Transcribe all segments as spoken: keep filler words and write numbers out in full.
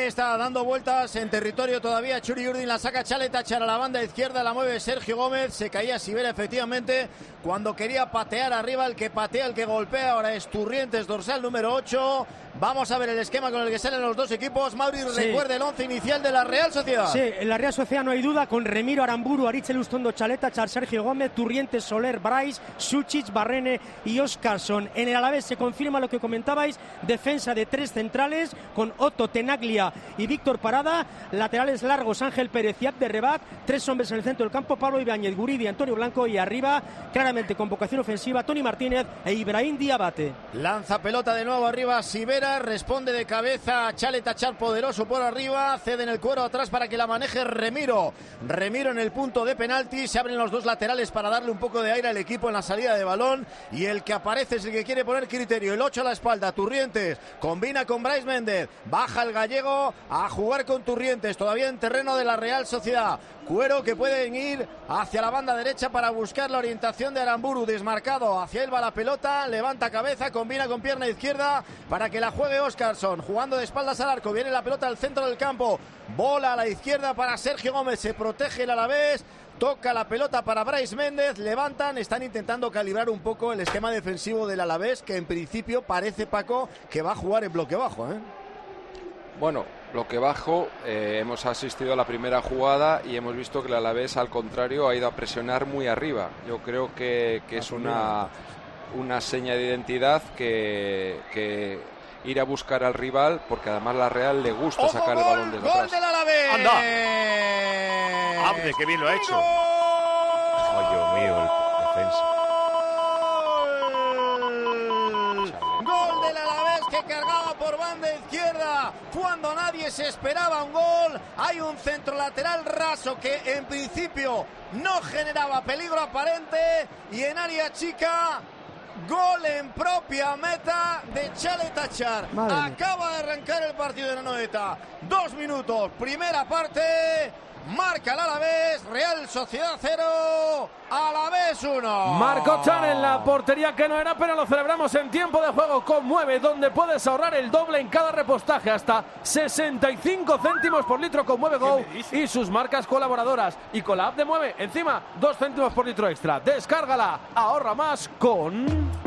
Ahí está, dando vueltas en territorio todavía. Churi Urdin la saca Chalet-Achar a la banda izquierda, la mueve Sergio Gómez. Se caía Sivera efectivamente cuando quería patear arriba. El que patea, el que golpea ahora es Turrientes, dorsal número ocho. Vamos a ver el esquema con el que salen los dos equipos. Mauri, sí. Recuerde el once inicial de la Real Sociedad. Sí, en la Real Sociedad no hay duda, con Remiro, Aramburu, Aritz Elustondo, Chalet-Achar, Sergio Gómez, Turrientes, Soler, Brais, Suchic, Barrene y Óscarson. En el Alavés se confirma lo que comentabais, defensa de tres centrales con Otto, Tenaglia y Víctor Parada, laterales largos Ángel Pérez y Abde Rebat, tres hombres en el centro del campo, Pablo Ibáñez, Guridi, Antonio Blanco, y arriba claramente con vocación ofensiva Toni Martínez e Ibrahim Diabate. Lanza pelota de nuevo arriba Sivera, responde de cabeza Chalet-Achar, poderoso por arriba, cede en el cuero atrás para que la maneje Remiro. Remiro en el punto de penalti, se abren los dos laterales para darle un poco de aire al equipo en la salida de balón, y el que aparece es el que quiere poner criterio, el ocho a la espalda, Turrientes, combina con Brais Méndez, baja el gallego a jugar con Turrientes, todavía en terreno de la Real Sociedad. Cuero que pueden ir hacia la banda derecha para buscar la orientación de Aramburu, desmarcado, hacia él va la pelota, levanta cabeza, combina con pierna izquierda para que la juegue Óscarson, jugando de espaldas al arco, viene la pelota al centro del campo, bola a la izquierda para Sergio Gómez, se protege el Alavés, toca la pelota para Brais Méndez, levantan, están intentando calibrar un poco el esquema defensivo del Alavés, que en principio parece, Paco, que va a jugar en bloque bajo, ¿eh? Bueno, bloque bajo, eh, hemos asistido a la primera jugada y hemos visto que el Alavés, al contrario, ha ido a presionar muy arriba. Yo creo que, que es una, una seña de identidad que, que ir a buscar al rival, porque además la Real le gusta ¡Ojo, sacar gol, el balón desde gol atrás. Del Alavés! ¡Anda! ¡Abde, qué bien lo ha hecho! ¡Ay, Dios mío, el defensa! Gol del Alavés, que cargaba por banda izquierda cuando nadie se esperaba un gol. Hay un centro lateral raso que en principio no generaba peligro aparente, y en área chica, gol en propia meta de Chalet-Achar. Acaba de arrancar el partido de la Noeta. Dos minutos, primera parte. Marca el Alavés, Real Sociedad cero, Alavés uno. Marco Chan en la portería, que no era, pero lo celebramos en tiempo de juego con Mueve, donde puedes ahorrar el doble en cada repostaje, hasta sesenta y cinco céntimos por litro con Mueve Go y sus marcas colaboradoras. Y con la app de Mueve, encima, dos céntimos por litro extra. Descárgala, ahorra más con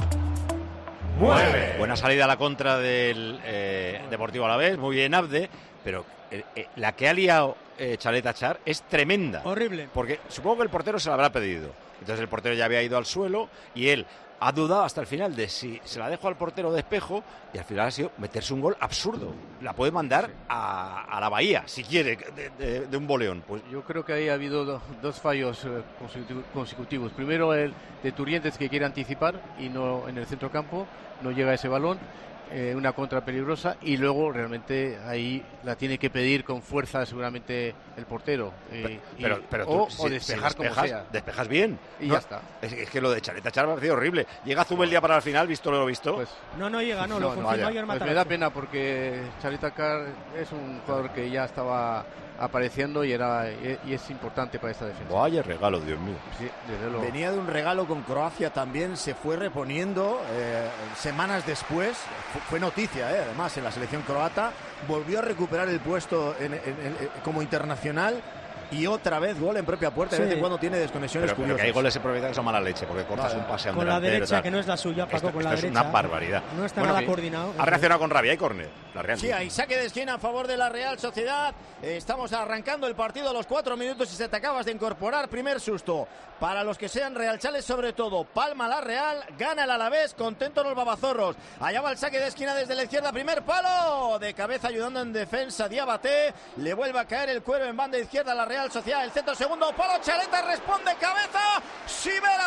Mueve. Buena salida a la contra del eh, Deportivo Alavés, muy bien Abde, pero eh, eh, la que ha liado eh, Chalet-Achar es tremenda. Horrible. Porque supongo que el portero se la habrá pedido. Entonces el portero ya había ido al suelo y él ha dudado hasta el final de si se la dejo al portero de espejo, y al final ha sido meterse un gol absurdo. La puede mandar a, a la bahía, si quiere, de, de, de un boleón. Pues yo creo que ahí ha habido do, dos fallos eh, consecutivos. Primero el de Turrientes, que quiere anticipar y no en el centrocampo, no llega ese balón. Eh, una contra peligrosa, y luego realmente ahí la tiene que pedir con fuerza seguramente el portero, eh, pero, y, pero tú, o, si, o despejar si como despejas, sea despejas bien y no, ya está. Es, es que lo de Chalet-Achar me ha parecido horrible. Llega Zubeldia para el final, visto lo visto. Pues, no, no llega, no, no lo no, confirmó ayer Pues me da pena, porque Chalet-Achar es un jugador que ya estaba apareciendo y era y es importante para esta defensa. Vaya regalo, Dios mío. Sí, desde luego. Venía de un regalo con Croacia también, se fue reponiendo eh, semanas después, fue, fue noticia eh, además en la selección croata, volvió a recuperar el puesto en, en, en, como internacional, y otra vez gol en propia puerta. Sí. De vez en cuando tiene desconexiones pero, curiosas. Pero que hay goles en propiedad que son mala leche, porque cortas vale. un pase a un con delantero, la derecha, tal. que no es la suya, Paco, esto, con la esto derecha. Es una barbaridad. No está bueno, nada coordinado. Ha reaccionado con rabia, hay córner. La Real. Sí, hay saque de esquina a favor de la Real Sociedad. Eh, estamos arrancando el partido a los cuatro minutos y se te acabas de incorporar. Primer susto para los que sean realchales, sobre todo. Palma la Real, gana el Alavés, contento los babazorros. Allá va el saque de esquina desde la izquierda, primer palo, de cabeza ayudando en defensa Diabate. Le vuelve a caer el cuero en banda izquierda a la Real Sociedad. El centro, segundo palo, Chaleta responde, cabeza, Sivera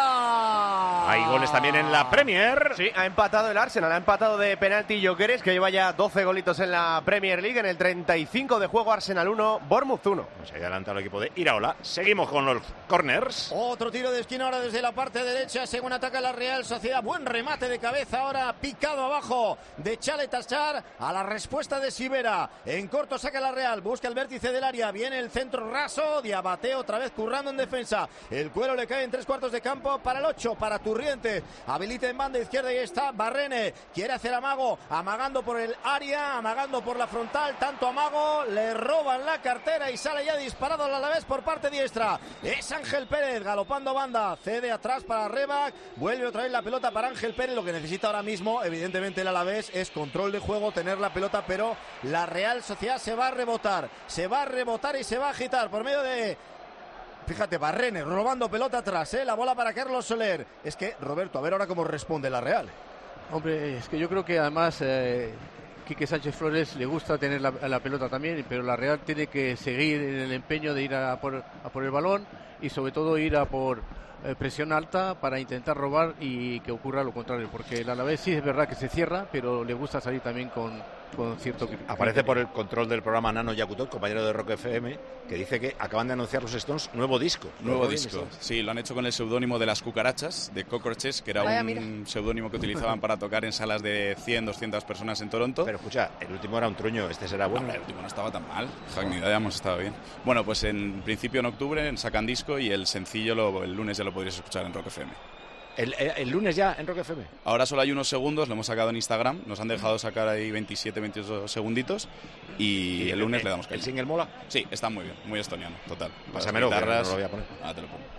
parada. Hay goles también en la Premier. Sí, ha empatado el Arsenal, ha empatado de penalti Gyökeres, que lleva ya doce golitos en la Premier League. En el treinta y cinco de juego, Arsenal uno, Bournemouth uno. Se ha adelantado el equipo de Iraola. Seguimos con los corners. Otro tiro de esquina ahora desde la parte derecha, según ataca la Real Sociedad. Buen remate de cabeza ahora, picado abajo de Chalet-Achar a la respuesta de Sivera. En corto saca la Real, busca el vértice del área, viene el centro centro raso, Diabaté otra vez currando en defensa. El Cuero le cae en tres cuartos de campo para el ocho, para Turriente. Habilita en banda izquierda y está Barrene. Quiere hacer amago, amagando por el área, amagando por la frontal. Tanto amago, le roban la cartera y sale ya disparado al Alavés por parte diestra. Es Ángel Pérez galopando banda, cede atrás para Rebac, vuelve otra vez la pelota para Ángel Pérez. Lo que necesita ahora mismo, evidentemente el Alavés, es control de juego, tener la pelota, pero la Real Sociedad se va a rebotar, se va a rebotar y se va a agitar por medio de... Fíjate, Barrene robando pelota atrás, ¿eh? La bola para Carlos Soler. Es que, Roberto, a ver ahora cómo responde la Real. Hombre, es que yo creo que además eh, Quique Sánchez Flores le gusta tener la, la pelota también, pero la Real tiene que seguir en el empeño de ir a por, a por el balón y sobre todo ir a por eh, presión alta para intentar robar y que ocurra lo contrario, porque el Alavés sí es verdad que se cierra, pero le gusta salir también con, con cierto... Aparece por el control del programa Nano Yakutot, compañero de Rock F M, que dice que acaban de anunciar los Stones nuevo disco. Nuevo disco, sí, lo han hecho con el seudónimo de Las Cucarachas, de Cockroaches, que era Vaya, un seudónimo que utilizaban para tocar en salas de cien, doscientas personas en Toronto. Pero escucha, el último era un truño, este será bueno. No, el último no estaba tan mal, ya hemos estado bien. Bueno, pues en principio en octubre sacan disco y el sencillo lo, el lunes ya lo podréis escuchar en Rock F M. El, el, el lunes ya en Rock F M. Ahora solo hay unos segundos, lo hemos sacado en Instagram, nos han dejado sacar ahí veintisiete, veintiocho segunditos y, y el lunes el, le damos ¿El single mola? Sí, está muy bien, muy estoniano, total. Pásamelo, guitarras... no lo voy a poner. Ah, te lo pongo.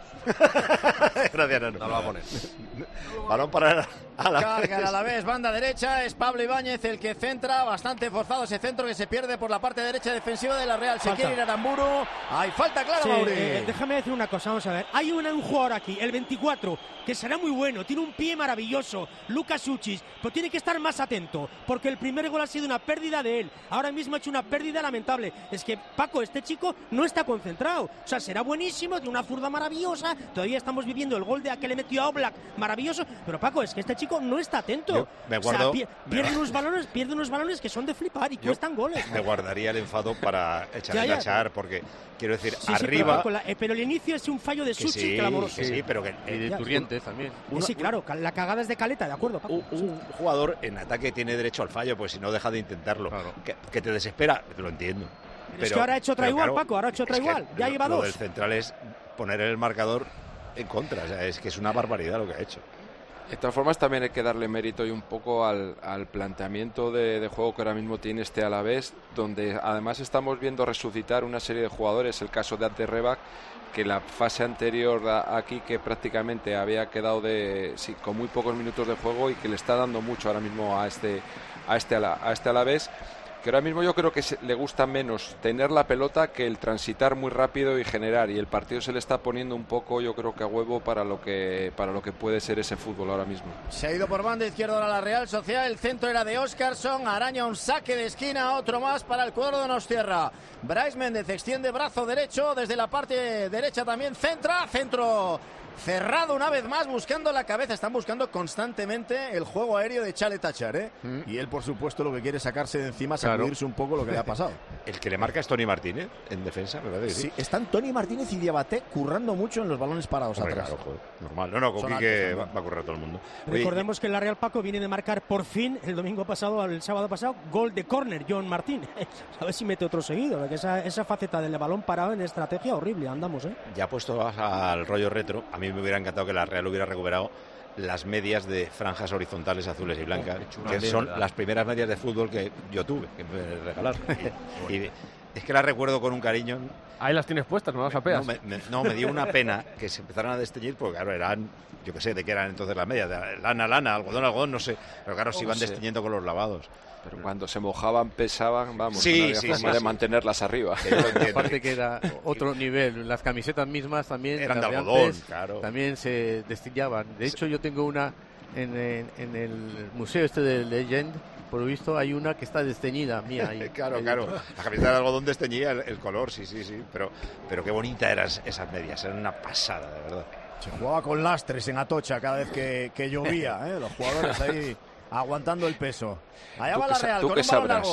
Gracias, Nano. No lo va a poner. Balón para a la carga a la vez, banda derecha, es Pablo Ibáñez el que centra, bastante forzado ese centro que se pierde por la parte derecha defensiva de la Real. Se falta. Quiere ir a Aramburu, hay falta clara, sí, Mauri. Eh, déjame decir una cosa, vamos a ver, hay un, un jugador aquí, el veinticuatro, que será muy bueno, tiene un pie maravilloso, Lucas Suchis, pero tiene que estar más atento, porque el primer gol ha sido una pérdida de él, ahora mismo ha hecho una pérdida lamentable. Es que, Paco, este chico no está concentrado, o sea, será buenísimo, tiene una zurda maravillosa, todavía estamos viviendo el gol de aquel que le metió a Oblak, maravilloso, pero Paco, es que este chico no está atento. Yo me guardo, o sea, pierde, me... unos balones, pierde unos balones que son de flipar y Yo cuestan goles. Me guardaría el enfado para echar a echar, porque quiero decir, sí, arriba... Sí, pero, la, eh, pero el inicio es un fallo de Suchi sí, clamoroso. Que sí, pero que... Y de Turrientes también. Uno, sí, claro, la cagada es de Caleta, de acuerdo, Paco. Un, un jugador en ataque tiene derecho al fallo, pues si no deja de intentarlo. Claro. Que, que te desespera, lo entiendo. Pero, pero es que ahora ha hecho otra igual, claro, Paco, ahora ha hecho otra igual, ya lo, lleva lo dos. Lo del central es poner el marcador en contra, o sea, es que es una barbaridad lo que ha hecho. De todas formas, también hay que darle mérito y un poco al, al planteamiento de, de juego que ahora mismo tiene este Alavés, donde además estamos viendo resucitar una serie de jugadores, el caso de Ante Rebac, que la fase anterior aquí que prácticamente había quedado de sí, con muy pocos minutos de juego y que le está dando mucho ahora mismo a este a este a este Alavés, que ahora mismo yo creo que se, le gusta menos tener la pelota que el transitar muy rápido y generar, y el partido se le está poniendo un poco, yo creo que a huevo para lo que para lo que puede ser ese fútbol ahora mismo. Se ha ido por banda izquierda a la Real Sociedad, el centro era de Óscarson, araña un saque de esquina, otro más para el cuadro de Donostierra. Brais Méndez extiende brazo derecho, desde la parte derecha también centra, centro cerrado una vez más, buscando la cabeza. Están buscando constantemente el juego aéreo de Chale Tachar, ¿eh? Mm. Y él, por supuesto, lo que quiere es sacarse de encima, sacudirse claro. un poco lo que le ha pasado. El que le marca es Tony Martínez en defensa, me parece que sí. Sí, están Tony Martínez y Diabaté currando mucho en los balones parados Hombre, atrás. Claro, joder, normal. No, no, con Quique va, va a currar todo el mundo. Recordemos Oye, que la Real, Paco, viene de marcar por fin el domingo pasado, el sábado pasado, gol de córner, John Martín. A ver si mete otro seguido, porque esa, esa faceta del balón parado en estrategia horrible, andamos, ¿eh? Ya puesto al rollo retro, a mí me hubiera encantado que la Real hubiera recuperado las medias de franjas horizontales azules y blancas, oh, que son ¿verdad? Las primeras medias de fútbol que yo tuve, que me regalaron. y, y es que las recuerdo con un cariño. Ahí las tienes puestas, no las apeas. No, me, me, no, me dio una pena que se empezaran a desteñir, porque claro, eran, yo qué sé, de qué eran entonces las medias, de lana, lana, algodón, algodón, no sé, pero claro, oh, se iban no sé. desteñiendo con los lavados. Pero cuando se mojaban, pesaban, vamos, sí, no había sí, forma sí, de sí. mantenerlas arriba. Aparte que era otro nivel, las camisetas mismas también eran de algodón, antes, claro. También se destillaban. De hecho, yo tengo una en, en, en el museo este de Legend, por lo visto hay una que está desteñida mía. Ahí. claro, claro. La camiseta de algodón desteñía el, el color, sí, sí, sí. Pero, pero qué bonita eran esas medias, eran una pasada, de verdad. Se jugaba con lastres en Atocha cada vez que, que llovía, ¿eh? Los jugadores ahí aguantando el peso. Allá va la Real, ¿tú con qué un balón sabrás? largo.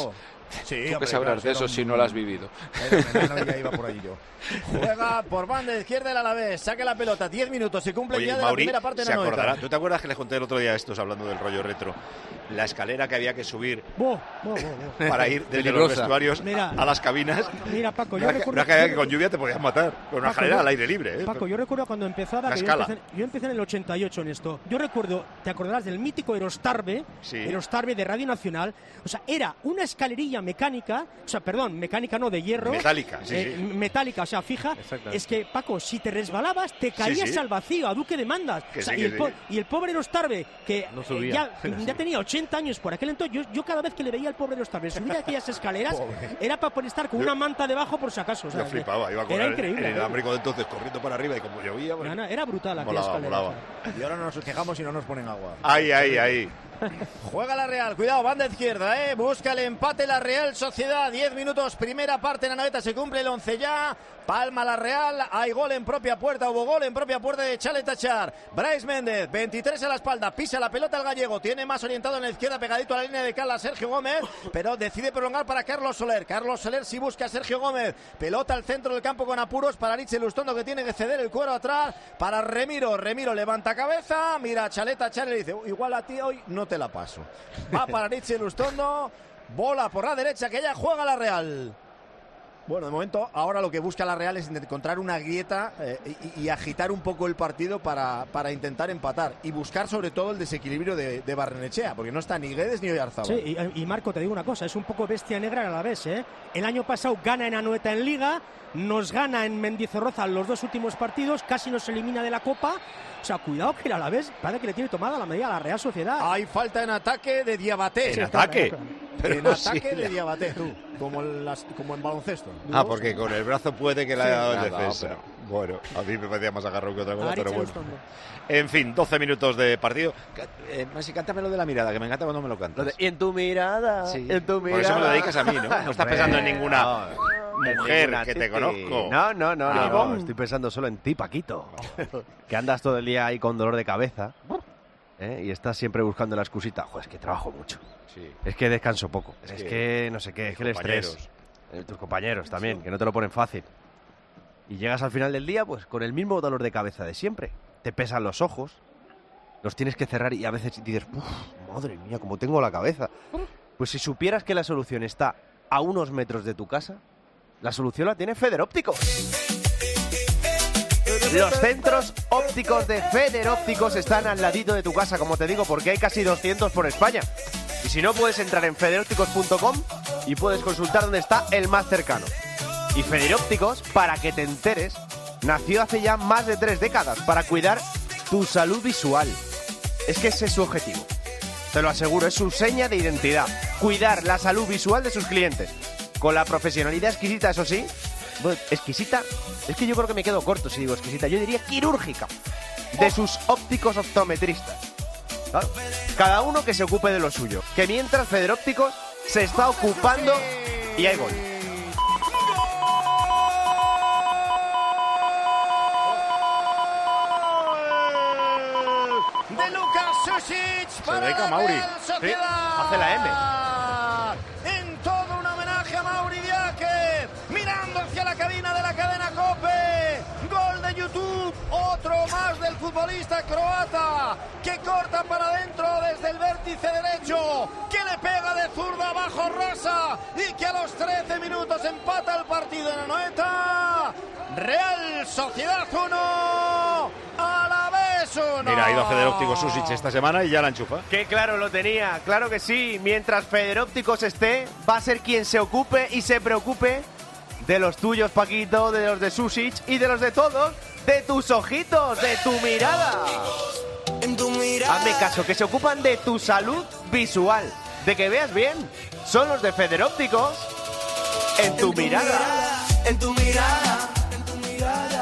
Sí, Tú hombre, que sabrás claro, de eso era si un- no lo has vivido. Era un enano y ya iba por ahí yo. Juega por banda izquierda el Alavés, saca la pelota, diez minutos, se cumple Oye, ya de Mauri la primera parte se en acordará. Anoeta. ¿Tú te acuerdas que les conté el otro día estos hablando del rollo retro? La escalera que había que subir Bo, bo, bo, bo. para ir desde los Peligrosa. vestuarios Mira. a las cabinas. Mira, Paco, yo Una, recuerdo... una escalera que con lluvia te podías matar. Con una Paco, escalera yo- al aire libre. ¿eh? Paco, yo recuerdo cuando empezaba, Una que yo escala. empecé, yo empecé en el ochenta y ocho en esto. Yo recuerdo, ¿te acordarás del mítico Erostarbe? Sí. Erostarbe de Radio Nacional. O sea, era una escalerilla mecánica, o sea, perdón, mecánica no, de hierro. Metálica, sí, eh, sí. Metálica, o sea, fija. Exactamente. Es que, Paco, si te resbalabas, te caías sí. al vacío, a Duque de Mandas. Que O sea, sí, y, que el po- sí. y el pobre Erostarbe, que No eh, subía. ya, Sí. ya tenía ochenta años por aquel entonces, yo, yo cada vez que le veía al pobre Erostarbe subir aquellas escaleras, era para poder estar con Yo- una manta debajo por si acaso. O sea, Yo flipaba, iba con era el, increíble. el inalámbrico de entonces corriendo para arriba y como llovía. bueno, No, no, era brutal aquella molaba, escalera. molaba. Y ahora nos quejamos y no nos ponen agua. Ahí, ahí, ahí. Juega la Real, cuidado, banda izquierda, eh. Busca el empate la Real Sociedad. diez minutos, primera parte en Anoeta, se cumple el once ya. Palma la Real, hay gol en propia puerta, hubo gol en propia puerta de Chale Tachar. Brais Méndez, veintitrés a la espalda, pisa la pelota el gallego, tiene más orientado en la izquierda, pegadito a la línea de Cala Sergio Gómez, pero decide prolongar para Carlos Soler. Carlos Soler sí busca a Sergio Gómez, pelota al centro del campo con apuros para Aritz Lustondo, que tiene que ceder el cuero atrás para Remiro. Remiro levanta cabeza, mira a Chale Tachar y le dice, igual a ti hoy no te la paso. Va para Aritz Lustondo, bola por la derecha que ya juega la Real. Bueno, de momento, ahora lo que busca la Real es encontrar una grieta eh, y, y agitar un poco el partido para, para intentar empatar y buscar sobre todo el desequilibrio de, de Barrenechea, porque no está ni Guedes ni Oyarzábal. Sí, y, y Marco, te digo una cosa, es un poco bestia negra a la vez, ¿eh? El año pasado gana en Anoeta en Liga, nos gana en Mendizorroza los dos últimos partidos, casi nos elimina de la Copa. O sea, cuidado que el Alavés parece que le tiene tomada la medida a la Real Sociedad. Hay falta en ataque de Diabaté. ¿En ataque? En Pero ataque sí, de la- Diabaté, tú, como en, las, como en baloncesto. Ah, porque con el brazo puede que le haya dado el nada, defensa. Bueno, a mí me parecía más agarrón que otra cosa, Aritz pero bueno. Lustondo. En fin, doce minutos de partido. Ca- Eh, Masi, cántame lo de la mirada, que me encanta cuando me lo Lo cantas. de- y en tu mirada, Sí. en tu mirada. Por eso me lo dedicas a mí, ¿no? No estás Hombre, pensando en ninguna en mujer ninguna que te titi. conozco. No, no, no, Ah, no, no. estoy pensando solo en ti, Paquito. Que andas todo el día ahí con dolor de cabeza, ¿eh? Y estás siempre buscando la excusita. Joder, es que trabajo mucho. Sí. Es que descanso poco. Es Es, que que, no sé qué, es que el estrés. compañeros. Eh, tus compañeros también, que no te lo ponen fácil. Y llegas al final del día, pues con el mismo dolor de cabeza de siempre. Te pesan los ojos, los tienes que cerrar y a veces dices, "Uf, madre mía, cómo tengo la cabeza". Pues si supieras que la solución está a unos metros de tu casa, la solución la tiene Feder Ópticos. Los centros ópticos de Feder Ópticos están al ladito de tu casa, como te digo, porque hay casi doscientos por España. Y si no, puedes entrar en feder ópticos punto com y puedes consultar dónde está el más cercano. Y Feder Ópticos, para que te enteres, nació hace ya más de tres décadas para cuidar tu salud visual. Es que ese es su objetivo. Te lo aseguro, es su seña de identidad. Cuidar la salud visual de sus clientes. Con la profesionalidad exquisita, eso sí. Bueno, exquisita, es que yo creo que me quedo corto si digo exquisita. Yo diría quirúrgica. De sus ópticos optometristas. Claro. Cada uno que se ocupe de lo suyo. Que mientras Feder Ópticos se está ocupando y ahí voy. De Lucas Susic para dedica a la Mauri. Real Sociedad. Sí, hace la En todo un homenaje a Mauri Diáquez, mirando hacia la cabina de la cadena COPE. Gol de YouTube, otro más del futbolista croata, que corta para adentro desde el vértice derecho, que le pega de zurda bajo Rosa y que a los trece minutos empata el partido en Anoeta. Real Sociedad uno, Alavés uno. Mira, ha ido a Feder Ópticos Susic esta semana y ya la enchufa. Que claro, lo tenía, claro que sí. Mientras Feder Ópticos esté, va a ser quien se ocupe y se preocupe de los tuyos, Paquito, de los de Susic y de los de todos, de tus ojitos, de tu mirada. Hazme caso, que se ocupan de tu salud visual, de que veas bien. Son los de Feder Ópticos en tu mirada. En tu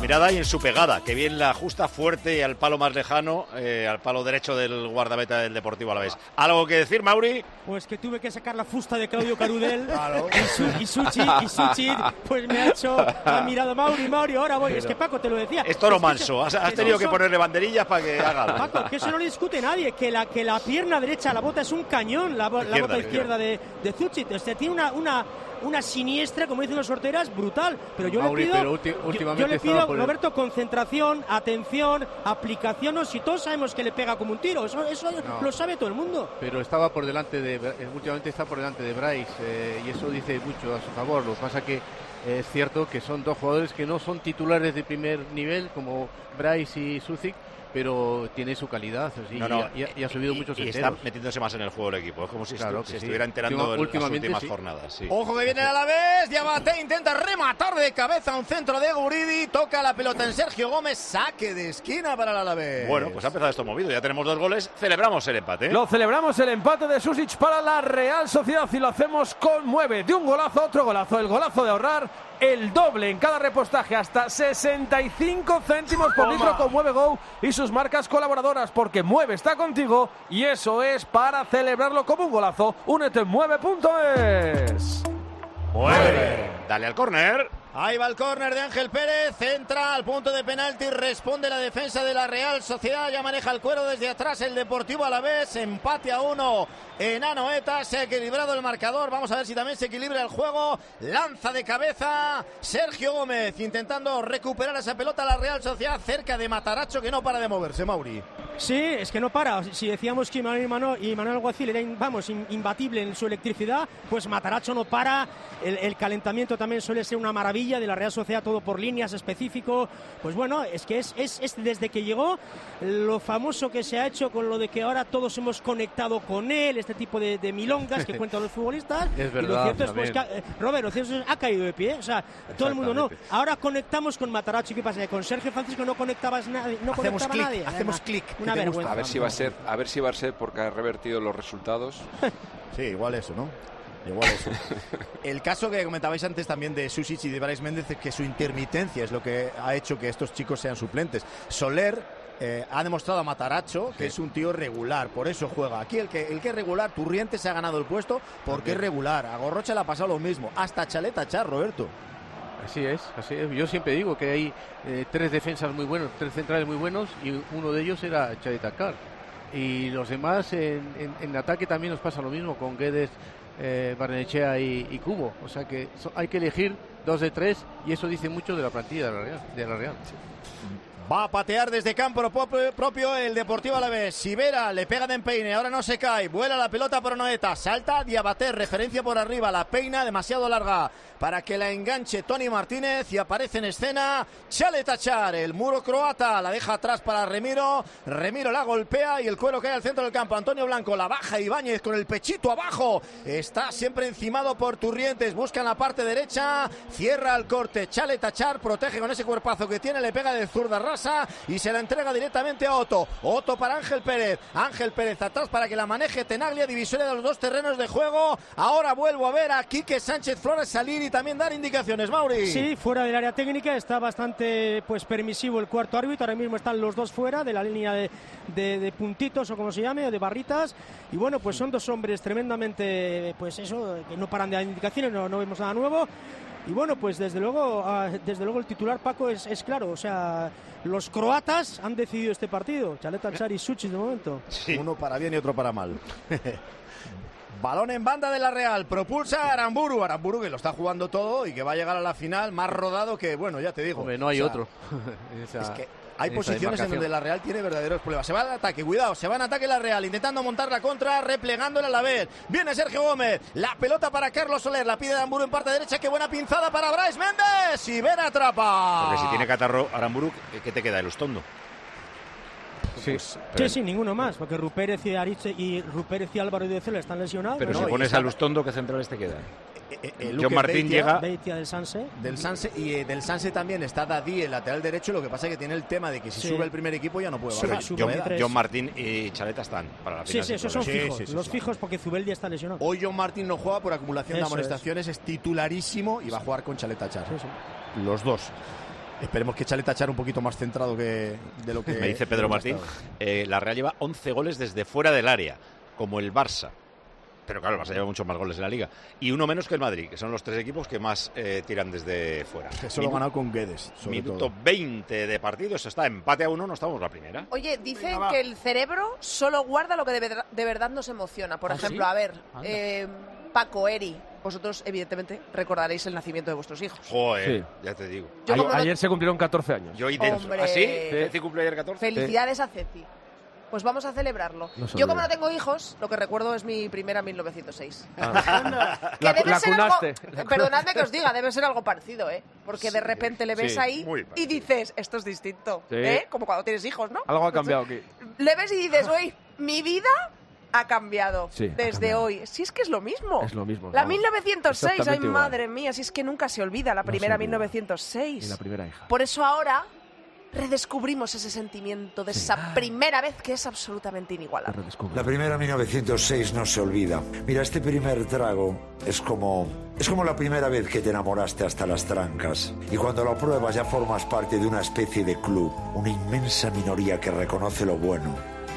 mirada y en su pegada, que bien la ajusta fuerte y al palo más lejano, eh, al palo derecho del guardameta del Deportivo Alavés. ¿Algo que decir, Mauri? Pues que tuve que sacar la fusta de Claudio Carudel. Claro. y, su, y Suchi, y Suchi, pues me ha hecho, ha mirado Mauri, Mauri, ahora voy. Pero es que Paco te lo decía. Es toro es manso, has, has tenido que eso, ponerle banderillas para que haga algo. Paco, que eso no le discute nadie, que la, que la pierna derecha, la bota es un cañón, la, la izquierda, bota izquierda de, de Suchi. O sea, tiene una... una una siniestra, como dicen los sorteras, brutal. Pero yo Mauri, le pido, pero ulti, yo, yo le pido Roberto, concentración, atención, aplicación. No, si todos sabemos que le pega como un tiro, eso, eso no. Lo sabe todo el mundo. Pero estaba por delante de, últimamente está por delante de Bryce, eh, y eso dice mucho a su favor. Lo que pasa que eh, es cierto que son dos jugadores que no son titulares de primer nivel, como Bryce y Sucic, pero tiene su calidad, sí, no, no. Y, ha, y ha subido y, muchos y enteros. está metiéndose más en el juego del equipo. Es como si, claro estu si sí. estuviera enterando en las últimas sí. jornadas. Sí. Ojo que viene a la vez. Diabate intenta rematar de cabeza un centro de Guridi. Toca la pelota en Sergio Gómez. Saque de esquina para el Alavés. Bueno, pues ha empezado esto movido. Ya tenemos dos goles. Celebramos el empate. ¿eh? Lo celebramos el empate de Susic para la Real Sociedad y lo hacemos con nueve. De un golazo, otro golazo. El golazo de ahorrar. El doble en cada repostaje, hasta sesenta y cinco céntimos por litro con Mueve Go y sus marcas colaboradoras, porque Mueve está contigo y eso es para celebrarlo como un golazo. Únete en mueve punto es. Mueve. Dale al córner. Ahí va el córner de Ángel Pérez, entra al punto de penalti, responde la defensa de la Real Sociedad, ya maneja el cuero desde atrás el Deportivo Alavés, empate a uno en Anoeta, se ha equilibrado el marcador, vamos a ver si también se equilibra el juego, lanza de cabeza Sergio Gómez, intentando recuperar esa pelota a la Real Sociedad, cerca de Mataracho que no para de moverse, Mauri. Sí, es que no para, si decíamos que Manuel, Manuel, y Manuel Alguacil era, vamos, imbatible en su electricidad, pues Mataracho no para, el, el calentamiento también suele ser una maravilla de la Real Sociedad, todo por líneas específico, pues bueno, es que es, es, es desde que llegó lo famoso que se ha hecho con lo de que ahora todos hemos conectado con él, este tipo de, de milongas que cuentan los futbolistas. Es verdad, y lo cierto es pues, que, eh, Robert, lo cierto es que ha caído de pie, o sea, todo el mundo no. Ahora conectamos con Mataracho, ¿qué pasa? Con Sergio Francisco no conectabas nadie, no hacemos conectaba clic, nadie. Hacemos clic. Una vergüenza. A ver si va a ser, a ver si va a ser porque ha revertido los resultados. Sí, igual eso, ¿no? Igual eso. El caso que comentabais antes también de Susic y de Brais Méndez, es que su intermitencia es lo que ha hecho que estos chicos sean suplentes. Soler eh, ha demostrado a Mataracho que sí. Es un tío regular, por eso juega. Aquí el que, el que es regular, Turrientes se ha ganado el puesto porque es regular. A Gorrocha le ha pasado lo mismo. Hasta Chaleta Char, Roberto. Así es, así es. Yo siempre digo que hay eh, tres defensas muy buenos, tres centrales muy buenos y uno de ellos era Chaleta Char. Y los demás en, en, en ataque también nos pasa lo mismo con Guedes, Eh, Barnechea y, y Cubo, o sea que so, hay que elegir dos de tres y eso dice mucho de la plantilla de la Real. De la Real. Sí. Va a patear desde campo propio el Deportivo Alavés. Sivera le pega de empeine, ahora no se cae, vuela la pelota por Noeta, salta Diabaté, referencia por arriba, la peina demasiado larga para que la enganche Tony Martínez y aparece en escena Chaleta Char, el muro croata, la deja atrás para Remiro, Remiro la golpea y el cuero cae al centro del campo, Antonio Blanco, la baja Ibáñez con el pechito abajo, está siempre encimado por Turrientes, busca en la parte derecha, cierra el corte, Chaleta Char protege con ese cuerpazo que tiene, le pega de zurda rasa y se la entrega directamente a Otto. Otto para Ángel Pérez. Ángel Pérez atrás para que la maneje Tenaglia, divisoria de los dos terrenos de juego. Ahora vuelvo a ver a Quique Sánchez Flores salir y también dar indicaciones, Mauri. Sí, fuera del área técnica, está bastante pues permisivo el cuarto árbitro. Ahora mismo están los dos fuera de la línea de, de, de puntitos o como se llame, o de barritas. Y bueno, pues son dos hombres tremendamente, pues eso, que no paran de dar indicaciones, no, no vemos nada nuevo. Y bueno, pues desde luego, uh, desde luego el titular, Paco, es, es claro. O sea, los croatas han decidido este partido. Chaleta Char y Sucic de momento. Sí. Uno para bien y otro para mal. Balón en banda de la Real, propulsa a Aramburu, Aramburu que lo está jugando todo y que va a llegar a la final más rodado que, bueno, ya te digo. Hombre, no hay o sea, otro. Esa, es que hay posiciones en donde la Real tiene verdaderos problemas. Se va al ataque, cuidado, se va en ataque la Real, intentando montar la contra, replegándola a la vez. Viene Sergio Gómez, la pelota para Carlos Soler, la pide Aramburu en parte derecha, qué buena pinzada para Brais Méndez y Vera atrapa. Porque si tiene catarro Aramburu, ¿qué te queda? El Ustondo. Sí, pues, sí, sí, ninguno más, porque Rupérez y Ariche y Rupérez y Álvaro de Cela están lesionados. Pero no, si pones a Lustondo, ¿qué centrales te quedan? Eh, eh, John Martín Beitia, llega Beitia del Sanse del Sanse y eh, del Sanse también está Dadí, el lateral derecho. Lo que pasa es que tiene el tema de que si sí. sube el primer equipo ya no puede sí, bajar. John, John Martín y Chaleta están para la final. Sí, sí, esos son sí, fijos. Sí, sí, los sí, fijos porque Zubeldia está lesionado. Hoy John Martín no juega por acumulación Eso de amonestaciones, es. es titularísimo y va a jugar con Chaleta Char. Sí, sí. Los dos. Esperemos que Chaleta Char un poquito más centrado que de lo que... Me dice Pedro Martín, eh, la Real lleva once goles desde fuera del área, como el Barça. Pero claro, el Barça lleva muchos más goles en la Liga. Y uno menos que el Madrid, que son los tres equipos que más eh, tiran desde fuera. Eso lo ha ganado con Guedes. Minuto todo. veinte de partido, eso está empate a uno, no estamos la primera. Oye, dicen que el cerebro solo guarda lo que de, ver- de verdad nos emociona. Por ¿Ah, ejemplo, sí? a ver, eh, Paco, Eri, vosotros evidentemente recordaréis el nacimiento de vuestros hijos. Joder, Sí. ya te digo. Yo Ay- como no- ayer se cumplieron catorce años. Yo intento. Hombre. ¿Ah, sí? Sí. ¿Ceci cumple ayer catorce? Felicidades a Ceci. Pues vamos a celebrarlo. No se Yo como olvide. no tengo hijos, lo que recuerdo es mi primera mil novecientos seis. Ah. Que La- debe la ser cunaste. algo, eh, perdonadme que os diga, debe ser algo parecido, ¿eh? Porque de repente le ves sí, ahí muy y parecido. dices, esto es distinto, Sí. ¿eh? Como cuando tienes hijos, ¿no? Algo ha cambiado aquí. Le ves y dices, uy, mi vida ha cambiado Sí, ha desde cambiado. hoy. Si es que es lo mismo. Es lo mismo. La vamos. mil novecientos seis, ay Exactamente igual. madre mía, si es que nunca se olvida la No se primera olvida. mil novecientos seis. Y la primera hija. Por eso ahora redescubrimos ese sentimiento de esa primera vez que es absolutamente inigualable. La primera mil novecientos seis no se olvida. Mira, este primer trago es como... Es como la primera vez que te enamoraste hasta las trancas. Y cuando lo pruebas ya formas parte de una especie de club. Una inmensa minoría que reconoce lo bueno.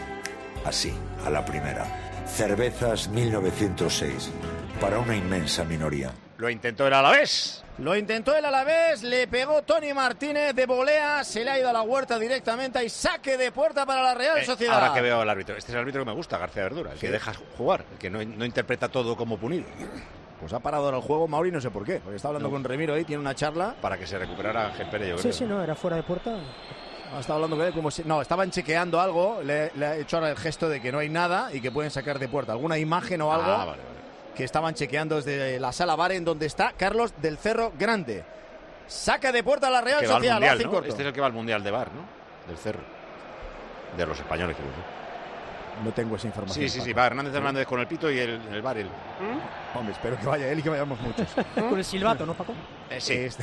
Así, a la primera. Cervezas mil novecientos seis. Para una inmensa minoría. Lo intentó el Alavés. Lo intentó el Alavés, le pegó Tony Martínez de volea, se le ha ido a la huerta directamente y saque de puerta para la Real Eh, Sociedad. ahora que veo al árbitro. Este es el árbitro que me gusta, García Verdura. El que deja jugar. El que no, no interpreta todo como punido. Pues ha parado ahora el juego Mauri, no sé por qué, porque está hablando No. con Remiro ahí, tiene una charla. Para que se recuperara Ángel Pérez, yo Sí, creo. sí, no, era fuera de puerta. Ha estado hablando con él como si... No, estaban chequeando algo, le, le ha hecho ahora el gesto de que no hay nada y que pueden sacar de puerta alguna imagen o algo Ah, vale, vale. que estaban chequeando desde la sala bar en donde está Carlos del Cerro Grande. Saca de puerta a la Real Que va al Sociedad, lo mundial, hace en ¿no? corto. Este es el que va al mundial de bar, ¿no? Del Cerro. De los españoles, creo. ¿no? No tengo esa información. Sí, sí, sí. Paco. Va Hernández Hernández con el pito y el, el bar. El... Hombre, espero que vaya él y que vayamos muchos. Con el silbato, ¿no, Paco? Eh, sí. Este-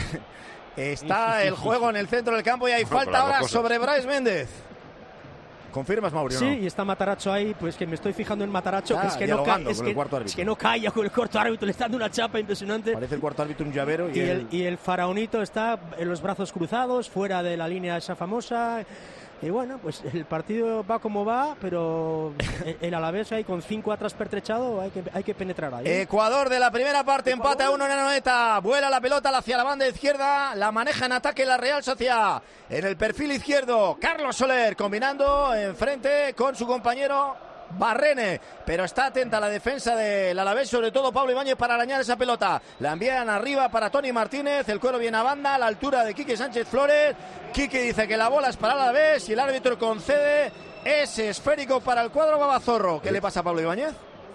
Está el juego en el centro del campo y hay No, falta pero las ahora dos cosas. sobre Brais Méndez. ¿Confirmas, Mauricio? Sí, y está Mataracho ahí, pues que me estoy fijando en Mataracho, Está que es que no dialogando cae, es con que, el cuarto árbitro. es que no calla con el cuarto árbitro, le está dando una chapa impresionante. Parece el cuarto árbitro un llavero y, Y el, el... y el faraonito está en los brazos cruzados, fuera de la línea esa famosa. Y bueno, pues el partido va como va, pero el, el Alavés ahí con cinco atrás pertrechado, hay que, hay que penetrar ahí. Ecuador de la primera parte, empate a uno en la noeta. Vuela la pelota hacia la banda izquierda, la maneja en ataque la Real Sociedad. En el perfil izquierdo, Carlos Soler combinando enfrente con su compañero Barrene, pero está atenta la defensa del Alavés, sobre todo Pablo Ibáñez para arañar esa pelota. La envían arriba para Tony Martínez, el cuero viene a banda a la altura de Quique Sánchez Flores. Quique dice que la bola es para el Alavés y el árbitro concede ese esférico para el cuadro Babazorro. ¿Qué le pasa a Pablo Ibáñez?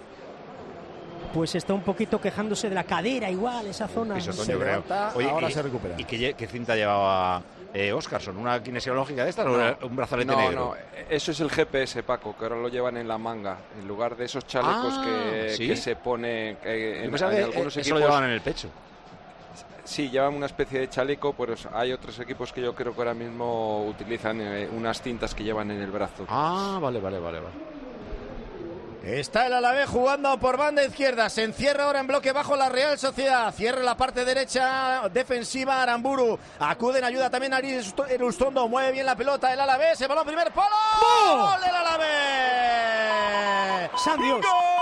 Pues está un poquito quejándose de la cadera igual, esa zona. Pisotón, Se yo creo. levanta, ahora se recupera. ¿Y qué, lle- qué cinta llevaba eh, Oscarson? ¿Una kinesiológica de estas o era un brazalete No, negro? no, eso es el G P S, Paco, que ahora lo llevan en la manga, en lugar de esos chalecos Ah, que, ¿sí? que se pone eh, Yo en, pensaba en que algunos eso equipos. lo llevaban en el pecho. Sí, llevan una especie de chaleco, pues hay otros equipos que yo creo que ahora mismo utilizan eh, unas cintas que llevan en el brazo. Ah, vale, vale, vale, vale. Está el Alavés jugando por banda izquierda. Se encierra ahora en bloque bajo la Real Sociedad. Cierra la parte derecha defensiva Aramburu. Acude en ayuda también Aris Erustondo. Mueve bien la pelota el Alavés. El balón primer palo. ¡Gol del Alavés! ¡San Dios!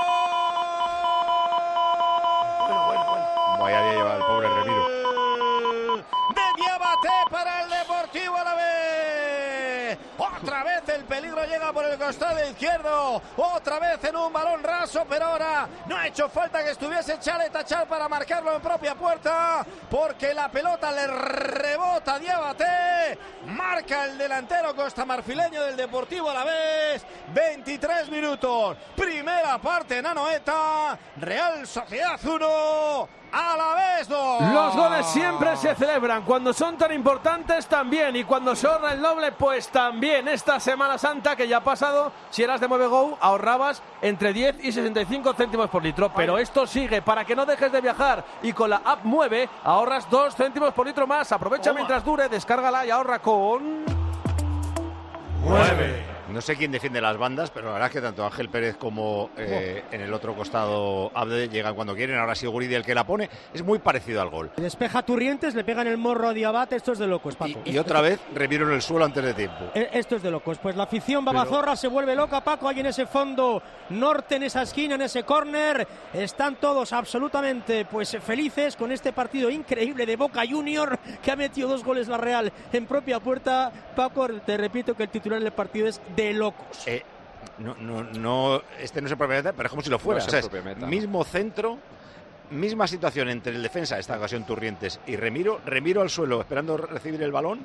Vaya día lleva el pobre Remiro. De Diabate para el Deportivo Alavés. Otra vez el peligro llega por el costado izquierdo. Otra vez en un balón raso, pero ahora no ha hecho falta que estuviese Chalet Achar para marcarlo en propia puerta, porque la pelota le rebota a Diabate. Marca el delantero costamarfileño del Deportivo Alavés. veintitrés minutos. Primera parte en Anoeta. Real Sociedad uno. Alavés dos. Los goles siempre se celebran, cuando son tan importantes también, y cuando se ahorra el doble pues también. Esta Semana Santa que ya ha pasado, si eras de Mueve Go ahorrabas entre diez y sesenta y cinco céntimos por litro, pero esto sigue para que no dejes de viajar, y con la app Mueve ahorras dos céntimos por litro más. Aprovecha mientras dure, descárgala y ahorra con... Mueve, No sé quién defiende las bandas, pero la verdad es que tanto Ángel Pérez como eh, en el otro costado Abde llegan cuando quieren. Ahora sí Guridi el que la pone. Es muy parecido al gol. Despeja Turrientes, le pega en el morro a Diabate. Esto es de locos, Paco. Y, y otra vez Remiro en el suelo antes de tiempo. Esto es de locos. Pues la afición babazorra pero... se vuelve loca, Paco. Ahí en ese fondo norte, en esa esquina, en ese córner, están todos absolutamente pues felices con este partido increíble de Boca Junior, que ha metido dos goles la Real en propia puerta. Paco, te repito que el titular del partido es de locos. Eh, no, no, no, este no es el propio meta, pero es como si lo fuera. No es o sea, es meta, mismo ¿no? centro, misma situación entre el defensa, esta ocasión Turrientes, y Remiro. Remiro al suelo esperando recibir el balón.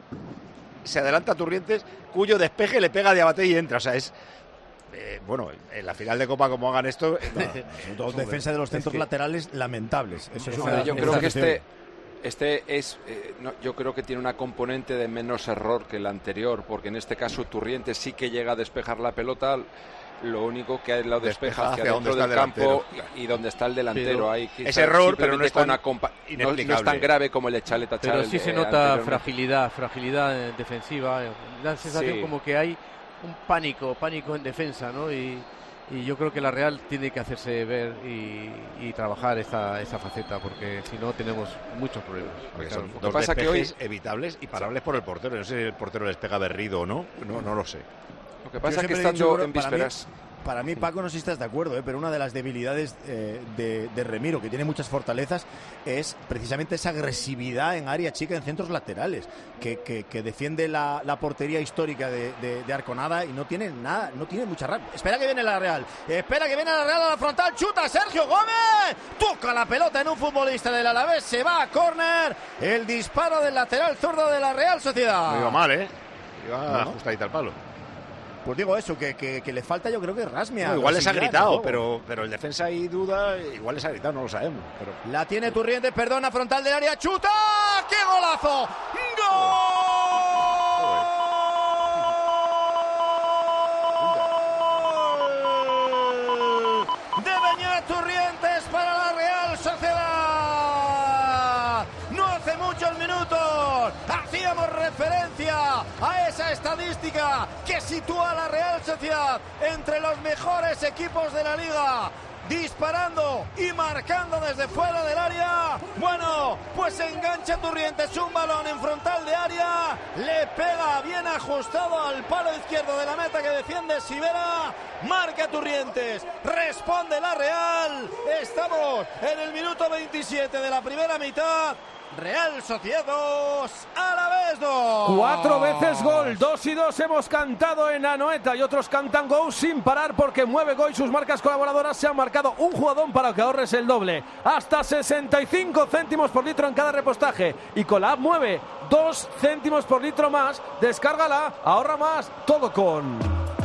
Se adelanta Turrientes, cuyo despeje le pega a Diabate y entra. O sea, es... Eh, bueno, en la final de Copa como hagan esto... No, dos defensas de los centros es que... laterales lamentables. Eso es una, yo creo que este... Este es, eh, no, yo creo que tiene una componente de menos error que el anterior, porque en este caso Turrientes sí que llega a despejar la pelota, lo único que lo despeja, despeja hacia, hacia dentro del campo y, y donde está el delantero. Ahí es error, pero no es, tan una compa no, no es tan grave como el de Chaleta Char. Pero sí se nota fragilidad, fragilidad defensiva. Da sensación sí. como que hay un pánico, pánico en defensa, ¿no? Y, y yo creo que la Real tiene que hacerse ver y, y trabajar esa, esa faceta, porque si no tenemos muchos problemas. Porque son dos pasa que hoy evitables y parables por el portero. No sé si el portero les pega berrido o no, no, no lo sé. Lo que pasa es que estando en vísperas... Para mí, Paco, no sé si estás de acuerdo, ¿eh? pero una de las debilidades eh, de, de Remiro, que tiene muchas fortalezas, es precisamente esa agresividad en área chica, en centros laterales, que, que, que defiende la, la portería histórica de, de, de Arconada y no tiene nada, no tiene mucha rabia. Espera que viene la Real, espera que viene la Real a la frontal, chuta Sergio Gómez, toca la pelota en un futbolista del Alavés, se va a córner, el disparo del lateral zurdo de la Real Sociedad. No iba mal, ¿eh? Iba ¿no? ajustadita al palo. Pues digo eso, que, que, que le falta yo creo que Rasmia. No, igual les ha gritado, pero, pero el defensa hay duda, igual les ha gritado, no lo sabemos. Pero... La tiene Turrientes, perdona, frontal del área, chuta, ¡qué golazo! ¡Gol! De Beñat Turrientes para la Real Sociedad. No hace muchos minutos hacíamos referencia a esa estadística que sitúa a la Real Sociedad entre los mejores equipos de la liga, disparando y marcando desde fuera del área. Bueno, pues engancha Turrientes un balón en frontal de área, le pega bien ajustado al palo izquierdo de la meta que defiende Sivera, marca Turrientes, responde la Real. Estamos en el minuto veintisiete de la primera mitad. Real Sociedad dos, Alavés dos. Cuatro veces gol, dos y dos hemos cantado en Anoeta y otros cantan gol sin parar porque mueve gol y sus marcas colaboradoras se han marcado un jugadón para que ahorres el doble. Hasta sesenta y cinco céntimos por litro en cada repostaje. Y con la app mueve dos céntimos por litro más. Descárgala, ahorra más, todo con...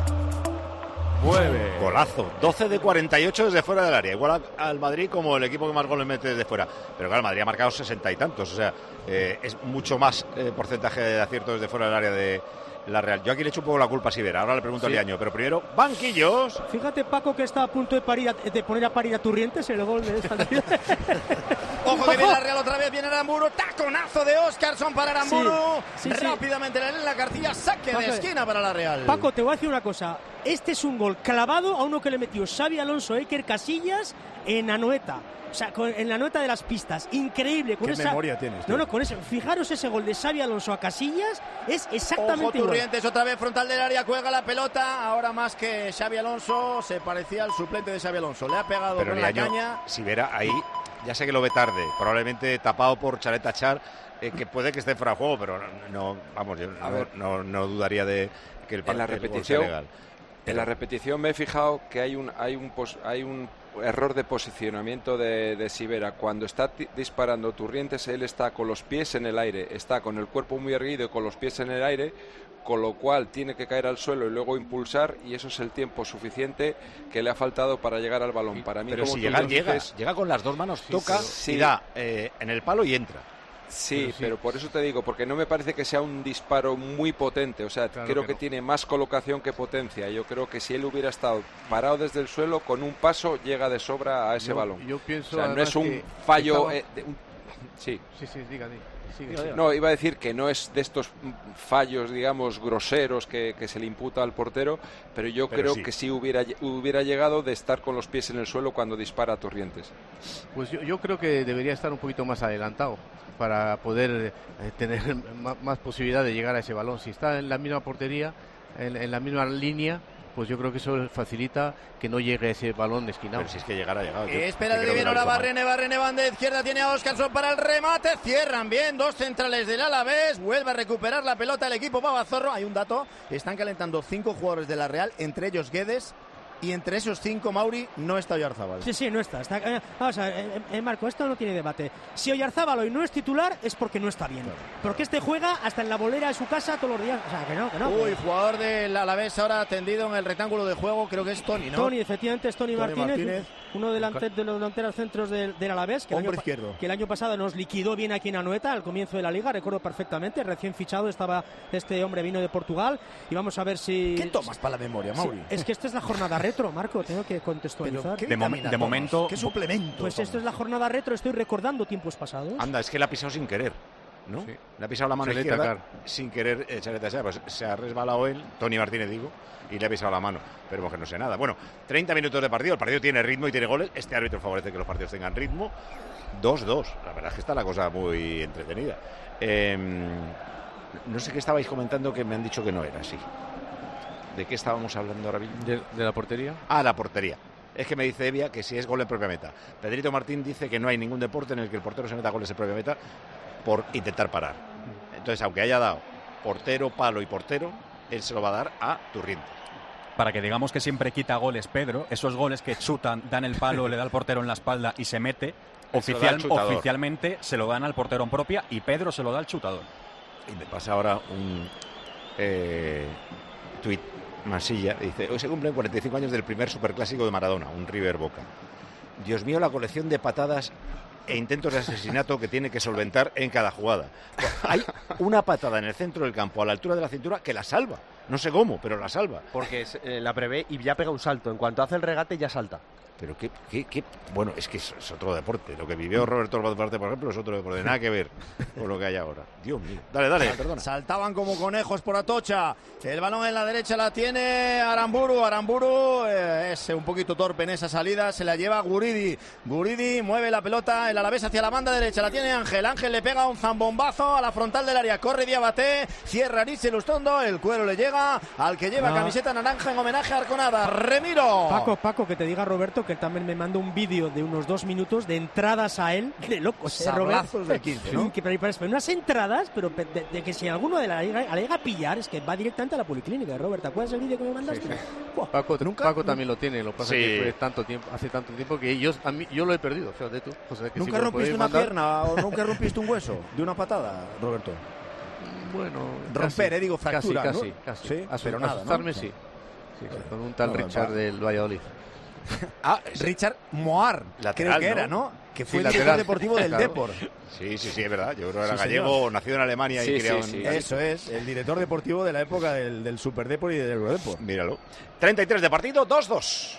Mueve. Golazo, doce de cuarenta y ocho desde fuera del área, igual al Madrid como el equipo que más goles mete desde fuera, pero claro, el Madrid ha marcado sesenta y tantos, o sea, eh, es mucho más eh, porcentaje de acierto desde fuera del área de la Real. Yo aquí le echo un poco la culpa a Sivera, ahora le pregunto sí. a Liaño, pero primero, banquillos. Fíjate, Paco, que está a punto de, parir a, de poner a parir a Turrientes en el gol de esta vida. Ojo que viene la Real otra vez, viene Aramburu, taconazo de Óscarson para Aramburu, sí, sí, rápidamente sí. en la cartilla, saque Paco, de esquina para la Real. Paco, te voy a decir una cosa, este es un gol clavado a uno que le metió Xavi Alonso Iker Casillas en Anoeta. O sea, con, en la nota de las pistas, increíble. Con ¿Qué esa, memoria tienes? Tío? No, no, con eso. Fijaros ese gol de Xavi Alonso a Casillas, es exactamente Ojo, Turrientes, igual. Otra vez frontal del área, cuelga la pelota. Ahora más que Xavi Alonso, se parecía al suplente de Xavi Alonso. Le ha pegado Pero con la caña. Si verá ahí, ya sé que lo ve tarde, probablemente tapado por Chaleta Char, eh, que puede que esté fuera de juego, pero no, no vamos, yo no, ver, no, no dudaría de que el partido en la repetición legal. En la repetición me he fijado que hay un hay un pos, hay un error de posicionamiento de, de Sivera. Cuando está disparando Turrientes, él está con los pies en el aire, está con el cuerpo muy erguido y con los pies en el aire, con lo cual tiene que caer al suelo y luego impulsar, y eso es el tiempo suficiente que le ha faltado para llegar al balón. Para mí, pero como si llega, llega, llega con las dos manos, toca sí, y da eh, en el palo y entra. Sí, pero, sí, pero por eso te digo, porque no me parece que sea un disparo muy potente, o sea, claro creo que, que no. tiene más colocación que potencia. Yo creo que si él hubiera estado parado desde el suelo, con un paso llega de sobra a ese yo, balón. Yo pienso, o sea, no es un fallo, estaba... eh, de, un Sí. Sí, sí, diga, diga. Sigue, Sí, sigue. no, iba a decir que no es de estos fallos, digamos, groseros que, que se le imputa al portero, pero yo Pero creo sí. que sí hubiera, hubiera llegado de estar con los pies en el suelo cuando dispara a Torrientes. Pues yo, yo creo que debería estar un poquito más adelantado para poder eh, tener ma- más posibilidad de llegar a ese balón. Si está en la misma portería, en, en la misma línea, pues yo creo que eso facilita que no llegue ese balón esquinado. Pero si es que llegara, ha llegado. Yo- Espera yo de creo que bien lo ahora hizo mal. Barrene, Barrene van de izquierda, tiene a Óscarsson para el remate, cierran bien, dos centrales del Alavés, vuelve a recuperar la pelota el equipo Babazorro. Hay un dato, están calentando cinco jugadores de la Real, entre ellos Guedes, y entre esos cinco, Mauri, no está Oyarzábal. Sí, sí, no está. está eh, vamos a ver, eh, eh, Marco, esto no tiene debate. Si Oyarzábal hoy no es titular, es porque no está bien. Porque este juega hasta en la bolera de su casa todos los días. O sea, que no, que no. Uy, jugador del Alavés ahora tendido en el rectángulo de juego, creo que es Toni, ¿no? Toni, efectivamente, es Toni Toni Martínez, Martínez. uno delante- de los delanteros centros del, del Alavés, que el, Hombre año, pa- izquierdo. que el año pasado nos liquidó bien aquí en Anoeta al comienzo de la liga, recuerdo perfectamente, recién fichado estaba este hombre, vino de Portugal, y vamos a ver si... ¿Qué tomas para la memoria, Sí, Mauri? es que esta es la jornada retro, Marco, tengo que contextualizar. ¿Qué De, momen- vitamina de tomas? momento, ¿Qué suplemento? Pues esto es la jornada retro, estoy recordando tiempos pasados. Anda, es que la ha pisado sin querer, ¿no? Sí. Le ha pisado la mano Chaleta izquierda Car. sin querer eh, Chaleta Car. Pues se ha resbalado él, Toni Martínez digo, y le ha pisado la mano. Pero que no sé nada. Bueno, treinta minutos de partido. El partido tiene ritmo y tiene goles. Este árbitro favorece que los partidos tengan ritmo. dos dos. La verdad es que está la cosa muy entretenida. Eh, no sé qué estabais comentando que me han dicho que no era así. ¿De qué estábamos hablando ahora mismo? De, de la portería. Ah, la portería. Es que me dice Evia que si es gol en propia meta. Pedrito Martín dice que no hay ningún deporte en el que el portero se meta goles en propia meta por intentar parar. Entonces, aunque haya dado portero, palo y portero, él se lo va a dar a Turrientes. para que digamos que siempre quita goles Pedro, esos goles que chutan, dan el palo, le da al portero en la espalda y se mete, oficial, Se lo da al chutador. oficialmente se lo dan al portero en propia y Pedro se lo da al chutador. Y me pasa ahora un eh, tuit Masilla, dice, hoy se cumplen cuarenta y cinco años del primer superclásico de Maradona, un River Boca. Dios mío, la colección de patadas e intentos de asesinato que tiene que solventar en cada jugada. Hay una patada en el centro del campo a la altura de la cintura que la salva. No sé cómo, pero la salva. Porque es, eh, la prevé y ya pega un salto. En cuanto hace el regate ya salta. Pero qué, qué, qué... Bueno, es que es, es otro deporte. Lo que vivió Roberto Valverde, por ejemplo, es otro deporte. Nada que ver con lo que hay ahora. Dios mío. Dale, dale, perdona. Saltaban como conejos por Atocha. El balón en la derecha la tiene Aramburu. Aramburu eh, es un poquito torpe en esa salida. Se la lleva Guridi. Guridi mueve la pelota. El Alavés hacia la banda derecha. La tiene Ángel. Ángel le pega un zambombazo a la frontal del área. Corre Diabaté. Cierra Aritz Lustondo. El cuero le llega al que lleva No. camiseta naranja en homenaje a Arconada. Remiro. Paco, Paco, que te diga Roberto que también me manda un vídeo de unos dos minutos de entradas a él, de locos, ¿eh, Robert? Sablazos de quince, ¿no? Que, pero, pero, pero unas entradas, pero de, de que si alguno de la liga, a la llega a pillar, es que va directamente a la policlínica, Robert. ¿Te acuerdas del vídeo que me mandaste? Sí, sí. Buah. Paco, ¿Nunca? Paco también lo tiene, lo que pasa Sí. que fue tanto tiempo, hace tanto tiempo que yo, a mí, yo lo he perdido, fíjate tú. O sea, que si ¿Nunca me lo rompiste podéis una mandar- pierna o nunca rompiste un hueso de una patada, Roberto? Bueno, Romper, casi, eh, digo, fractura, casi, ¿no? casi, casi. Sí, Asu- pero nada, ¿no? asustarme sí. Sí, sí, con un tal No, Richard va. del Valladolid. Ah, Richard Moar, Lateral, creo que ¿no? era, ¿no? Que fue Sí, el director lateral. deportivo del Claro. Depor. Sí, sí, sí, es verdad. Yo creo que era Sí, gallego, señor. nacido en Alemania Sí, y criado sí, en... sí. Eso es, el director deportivo de la época del, del Super Depor y del Eurodepor. Míralo. treinta y tres de partido, dos dos.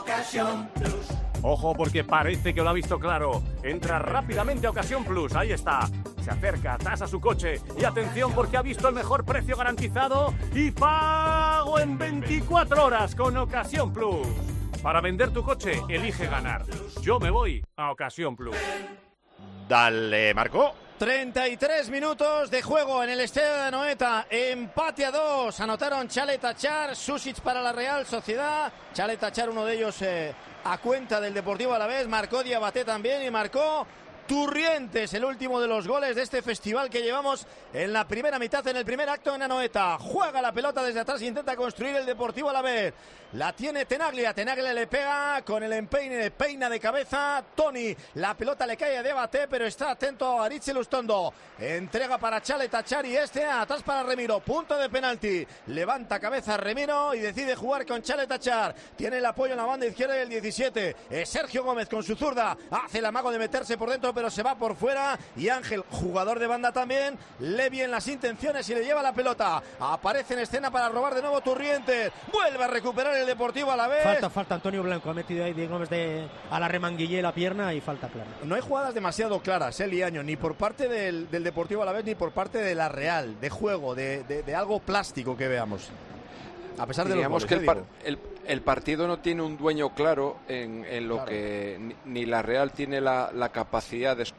Ojo porque parece que lo ha visto claro. Entra rápidamente a Ocasión Plus, ahí está. Se acerca, tasa su coche y atención porque ha visto el mejor precio garantizado y pago en veinticuatro horas con Ocasión Plus. Para vender tu coche, elige ganar. Yo me voy a Ocasión Plus. Dale, Marco. treinta y tres minutos de juego en el estadio de Anoeta. Empate a dos. Anotaron Chale Tachar, Susic para la Real Sociedad. Chale Tachar, uno de ellos eh, a cuenta del Deportivo Alavés. Marcó Diabaté también y marcó Turrientes, el último de los goles de este festival que llevamos en la primera mitad, en el primer acto en Anoeta. Juega la pelota desde atrás e intenta construir el Deportivo Alavés. La tiene Tenaglia, Tenaglia le pega con el empeine, peina de cabeza Toni. La pelota le cae a Diabaté, pero está atento a Aritz Lustondo. Entrega para Chale Tachar y este atrás para Remiro. Punto de penalti. Levanta cabeza Remiro y decide jugar con Chale Tachar. Tiene el apoyo en la banda izquierda del diecisiete. Es Sergio Gómez con su zurda. Hace el amago de meterse por dentro, pero se va por fuera. Y Ángel, jugador de banda también, lee bien las intenciones y le lleva la pelota. Aparece en escena para robar de nuevo Turrientes. Vuelve a recuperar el Deportivo Alavés. Falta, falta Antonio Blanco. Ha metido ahí, digamos, de, a la remanguillé la pierna y falta clara. No hay jugadas demasiado claras, eh, Liaño, ni por parte del, del Deportivo Alavés ni por parte de la Real, de juego, de, de, de algo plástico que veamos. A pesar de Digamos los goles, que el, eh, par, digo. el, el partido no tiene un dueño claro en, en lo Claro. que ni, ni la Real tiene la, la capacidad de...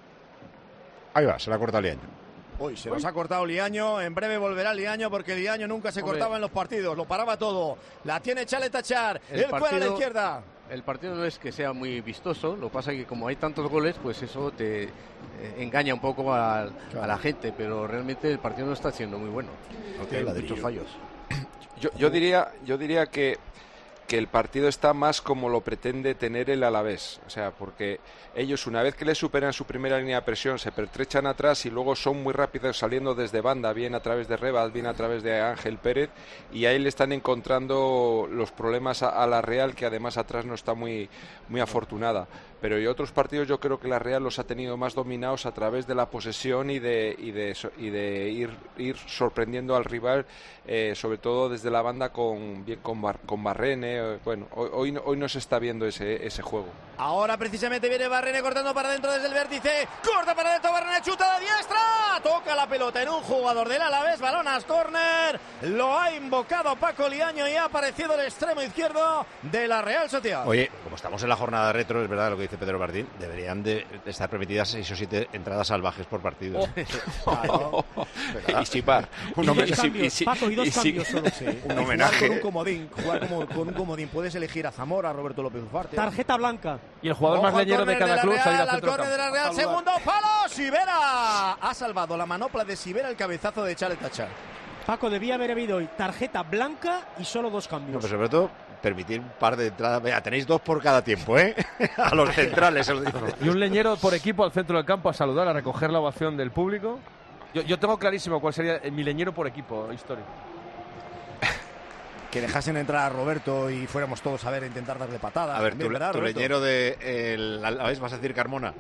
Ahí va, se la corta Liaño. Uy, se nos ha cortado Liaño. En breve volverá Liaño porque Liaño nunca se Hombre. cortaba en los partidos. Lo paraba todo. La tiene Chale Tachar. El El fuera a la partido- izquierda. El partido no es que sea muy vistoso, lo que pasa es que como hay tantos goles, pues eso te eh, engaña un poco a, a la gente, pero realmente el partido no está siendo muy bueno, porque hay muchos fallos. Yo, yo diría, yo diría que, que el partido está más como lo pretende tener el Alavés. O sea, porque ellos una vez que le superan su primera línea de presión se pertrechan atrás y luego son muy rápidos saliendo desde banda, bien a través de Rebas, bien a través de Ángel Pérez, y ahí le están encontrando los problemas a, a la Real, que además atrás no está muy, muy afortunada. Pero en otros partidos yo creo que la Real los ha tenido más dominados a través de la posesión y de, y de, y de ir, ir sorprendiendo al rival, eh, sobre todo desde la banda con, bien con, Bar, con Barrene. Eh, bueno, hoy, hoy, no, hoy no se está viendo ese, ese juego. Ahora precisamente viene Barrene cortando para adentro desde el vértice. Corta para adentro, Barrene chuta de diestra. Toca la pelota en un jugador del Alavés. Balonas córner. Lo ha invocado Paco Liaño y ha aparecido el extremo izquierdo de la Real Sociedad. Oye, como estamos en la jornada retro, es verdad lo que dice Pedro Martín, deberían de estar permitidas seis o siete entradas salvajes por partido. Claro. Y chipar. Un Y hombre- dos y- cambios, y- si- Paco, y dos y si- cambios solo. Sí. Un Jugar homenaje. con un comodín. Jugar como, con un comodín. Puedes elegir a Zamora, a Roberto López Ufarte. Tarjeta blanca. Y el jugador Ojo más al leñero de córner cada la club Real, salir al al centro del córner de la campo. Real, segundo palo, Sivera. Ha salvado la manopla de Sivera, el cabezazo de Chale Tachar. Paco, debía haber habido hoy tarjeta blanca y solo dos No, cambios. pero sobre todo, permitir un par de entradas. Vea, tenéis dos por cada tiempo, ¿eh? A los centrales. se lo digo. Y un leñero por equipo al centro del campo a saludar, a recoger la ovación del público. Yo, yo tengo clarísimo cuál sería mi leñero por equipo histórico. Que dejasen entrar a Roberto y fuéramos todos a ver, a intentar darle patadas. A ver, también, tu, ¿verdad, tu Roberto? leñero de el Alavés, ¿vas a decir Carmona?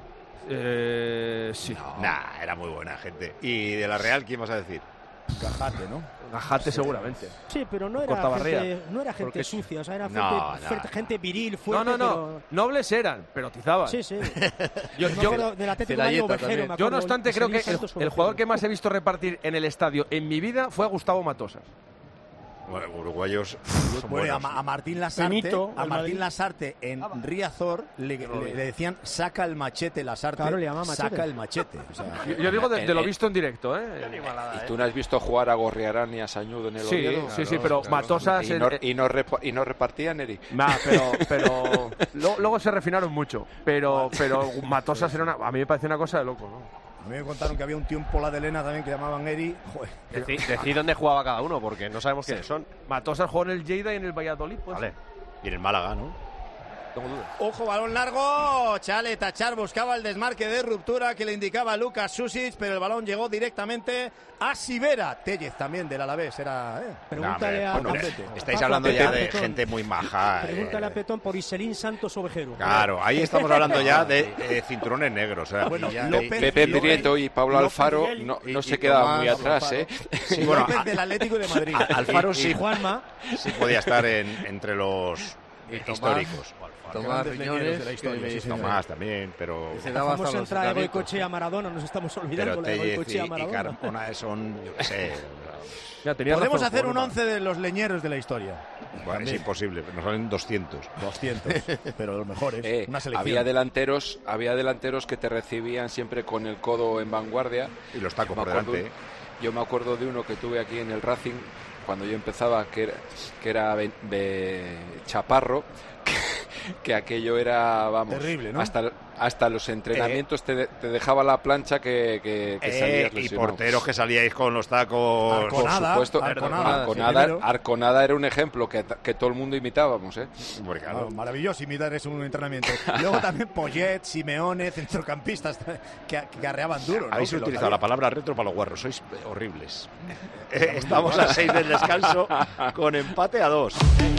Eh, sí. Nah, era muy buena gente. ¿Y de la Real quién vas a decir? Gajate, ¿no? Gajate seguramente. Sí, pero no era Cortabarría. gente, no era gente Porque- sucia, o sea, era No, gente, no, fuerte, no. gente viril, No, fuerte. no, no. pero- Nobles eran, pero tizaban. Sí, sí. Yo, Me yo- acuerdo del Atlético de Madrid, Celayeta Ovejero, también. me yo, acuerdo, no obstante, creo que José el, Luis Santos el Ovejero. jugador que más he visto repartir en el estadio en mi vida fue Gustavo Matosas. Bueno, uruguayos son Bueno, a, buenos. Ma- a Martín Lasarte, Benito, a el Martín Madrid. Lasarte en Riazor le, le- le decían saca el machete Lasarte, Claro, le llamaba machete. saca el machete. O sea, Yo, yo digo de, de lo Eh, eh. visto en directo, ¿eh? ¿Y tú no has visto jugar a Gorriarán y a Sañudo en el Sí, Oviedo? sí, sí, pero Matosas... Y el- no, y, no repa- y no repartían, Eri. Nah, pero, pero lo- luego se refinaron mucho. Pero, pero Matosas era una, a mí me parece una cosa de loco, ¿no? a mí me contaron que había un tío en Pola de Elena también que llamaban Eri. Joder. Decí, decí dónde jugaba cada uno, porque no sabemos quiénes son. Matosas jugó en el Lleida y en el Valladolid, pues. Vale. Y en el Málaga, ¿no? Tengo dudas. Ojo, balón largo. Chale Tachar buscaba el desmarque de ruptura que le indicaba Lucas Susic, pero el balón llegó directamente a Sivera. Tellez también del Alavés. Era, eh. Pregúntale No, a, hombre, a- bueno, a estáis Paco, hablando a ya de Petón. gente muy maja. Pregúntale a eh. Petón por Iselín Santos Ovejero. Claro, ahí estamos hablando ya de eh, cinturones negros. O sea, Bueno, y ya- López- Pepe López- Prieto y Pablo López Alfaro Miguel no, y- no y se quedaban Tomás muy atrás, Alfaro. ¿eh? sí, bueno, López a- del Atlético de Madrid. a- Alfaro Y sí, Juanma. sí podía estar en, entre los Y Tomás- históricos. Tomás Grandes leñeros Riñones, de la historia, que me sí, dice- Tomás también, pero, se La daba hasta famosa los entrada de gabitos. Goicoechea a Maradona, nos estamos pero olvidando la de Tellez y, Goicoechea a y Maradona. Carmona son, yo qué sé, Ya, tenía Podemos razón, hacer un Juanma. once de los leñeros de la historia. bueno, es También. imposible, nos salen doscientos. doscientos, pero los mejores. Eh, Una selección. había delanteros había delanteros que te recibían siempre con el codo en vanguardia. Y los tacos Yo me por acuerdo- delante. Yo me acuerdo de uno que tuve aquí en el Racing cuando yo empezaba, que era, que era Be- Be- Chaparro, que, que aquello era, vamos, Terrible, ¿no? hasta, hasta los entrenamientos te, de- te dejaba la plancha que, que, que Eh, salías y lesionado. porteros que salíais con los tacos. Por Arconada, supuesto, Arconada, Arconada, sí, primero. Arconada era un ejemplo que, que todo el mundo imitábamos, ¿eh? Porque, claro, Claro, maravilloso imitar eso en un entrenamiento. Y luego también Poyet, Simeone, centrocampistas que, que arreaban duro, ¿no? habéis Que lo utilizado sabían. la palabra retro para los guarros, sois eh, horribles. Eh, estamos a seis del descanso con empate a dos.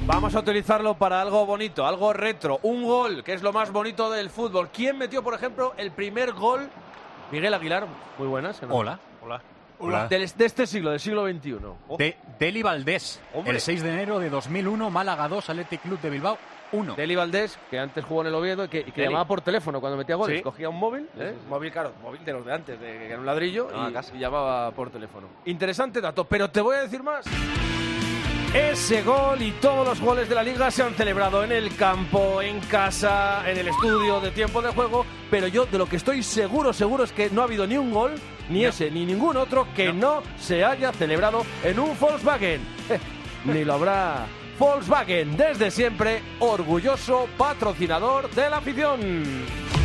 Vamos a utilizarlo para algo bonito, algo retro, un gol, que es lo más bonito del fútbol. ¿Quién metió, por ejemplo, el primer gol? Miguel Aguilar, muy buenas. ¿No? Hola. Hola. Hola. De, de este siglo, del siglo veintiuno. Oh. De Deli Valdés, Hombre. el seis de enero de dos mil uno, Málaga dos, Athletic Club de Bilbao uno. Deli Valdés, que antes jugó en el Oviedo y que, y que llamaba por teléfono cuando metía goles. Sí. Cogía un móvil, ¿eh? Sí, sí. móvil, claro, móvil de los de antes, de, que era un ladrillo, No, y, y llamaba por teléfono. Interesante dato, pero te voy a decir más. Ese gol y todos los goles de la Liga se han celebrado en el campo, en casa, en el estudio de tiempo de juego, pero yo de lo que estoy seguro, seguro es que no ha habido ni un gol, ni no. ese, ni ningún otro que no. no se haya celebrado en un Volkswagen. Eh, ni lo habrá. Volkswagen, desde siempre, orgulloso patrocinador de la afición.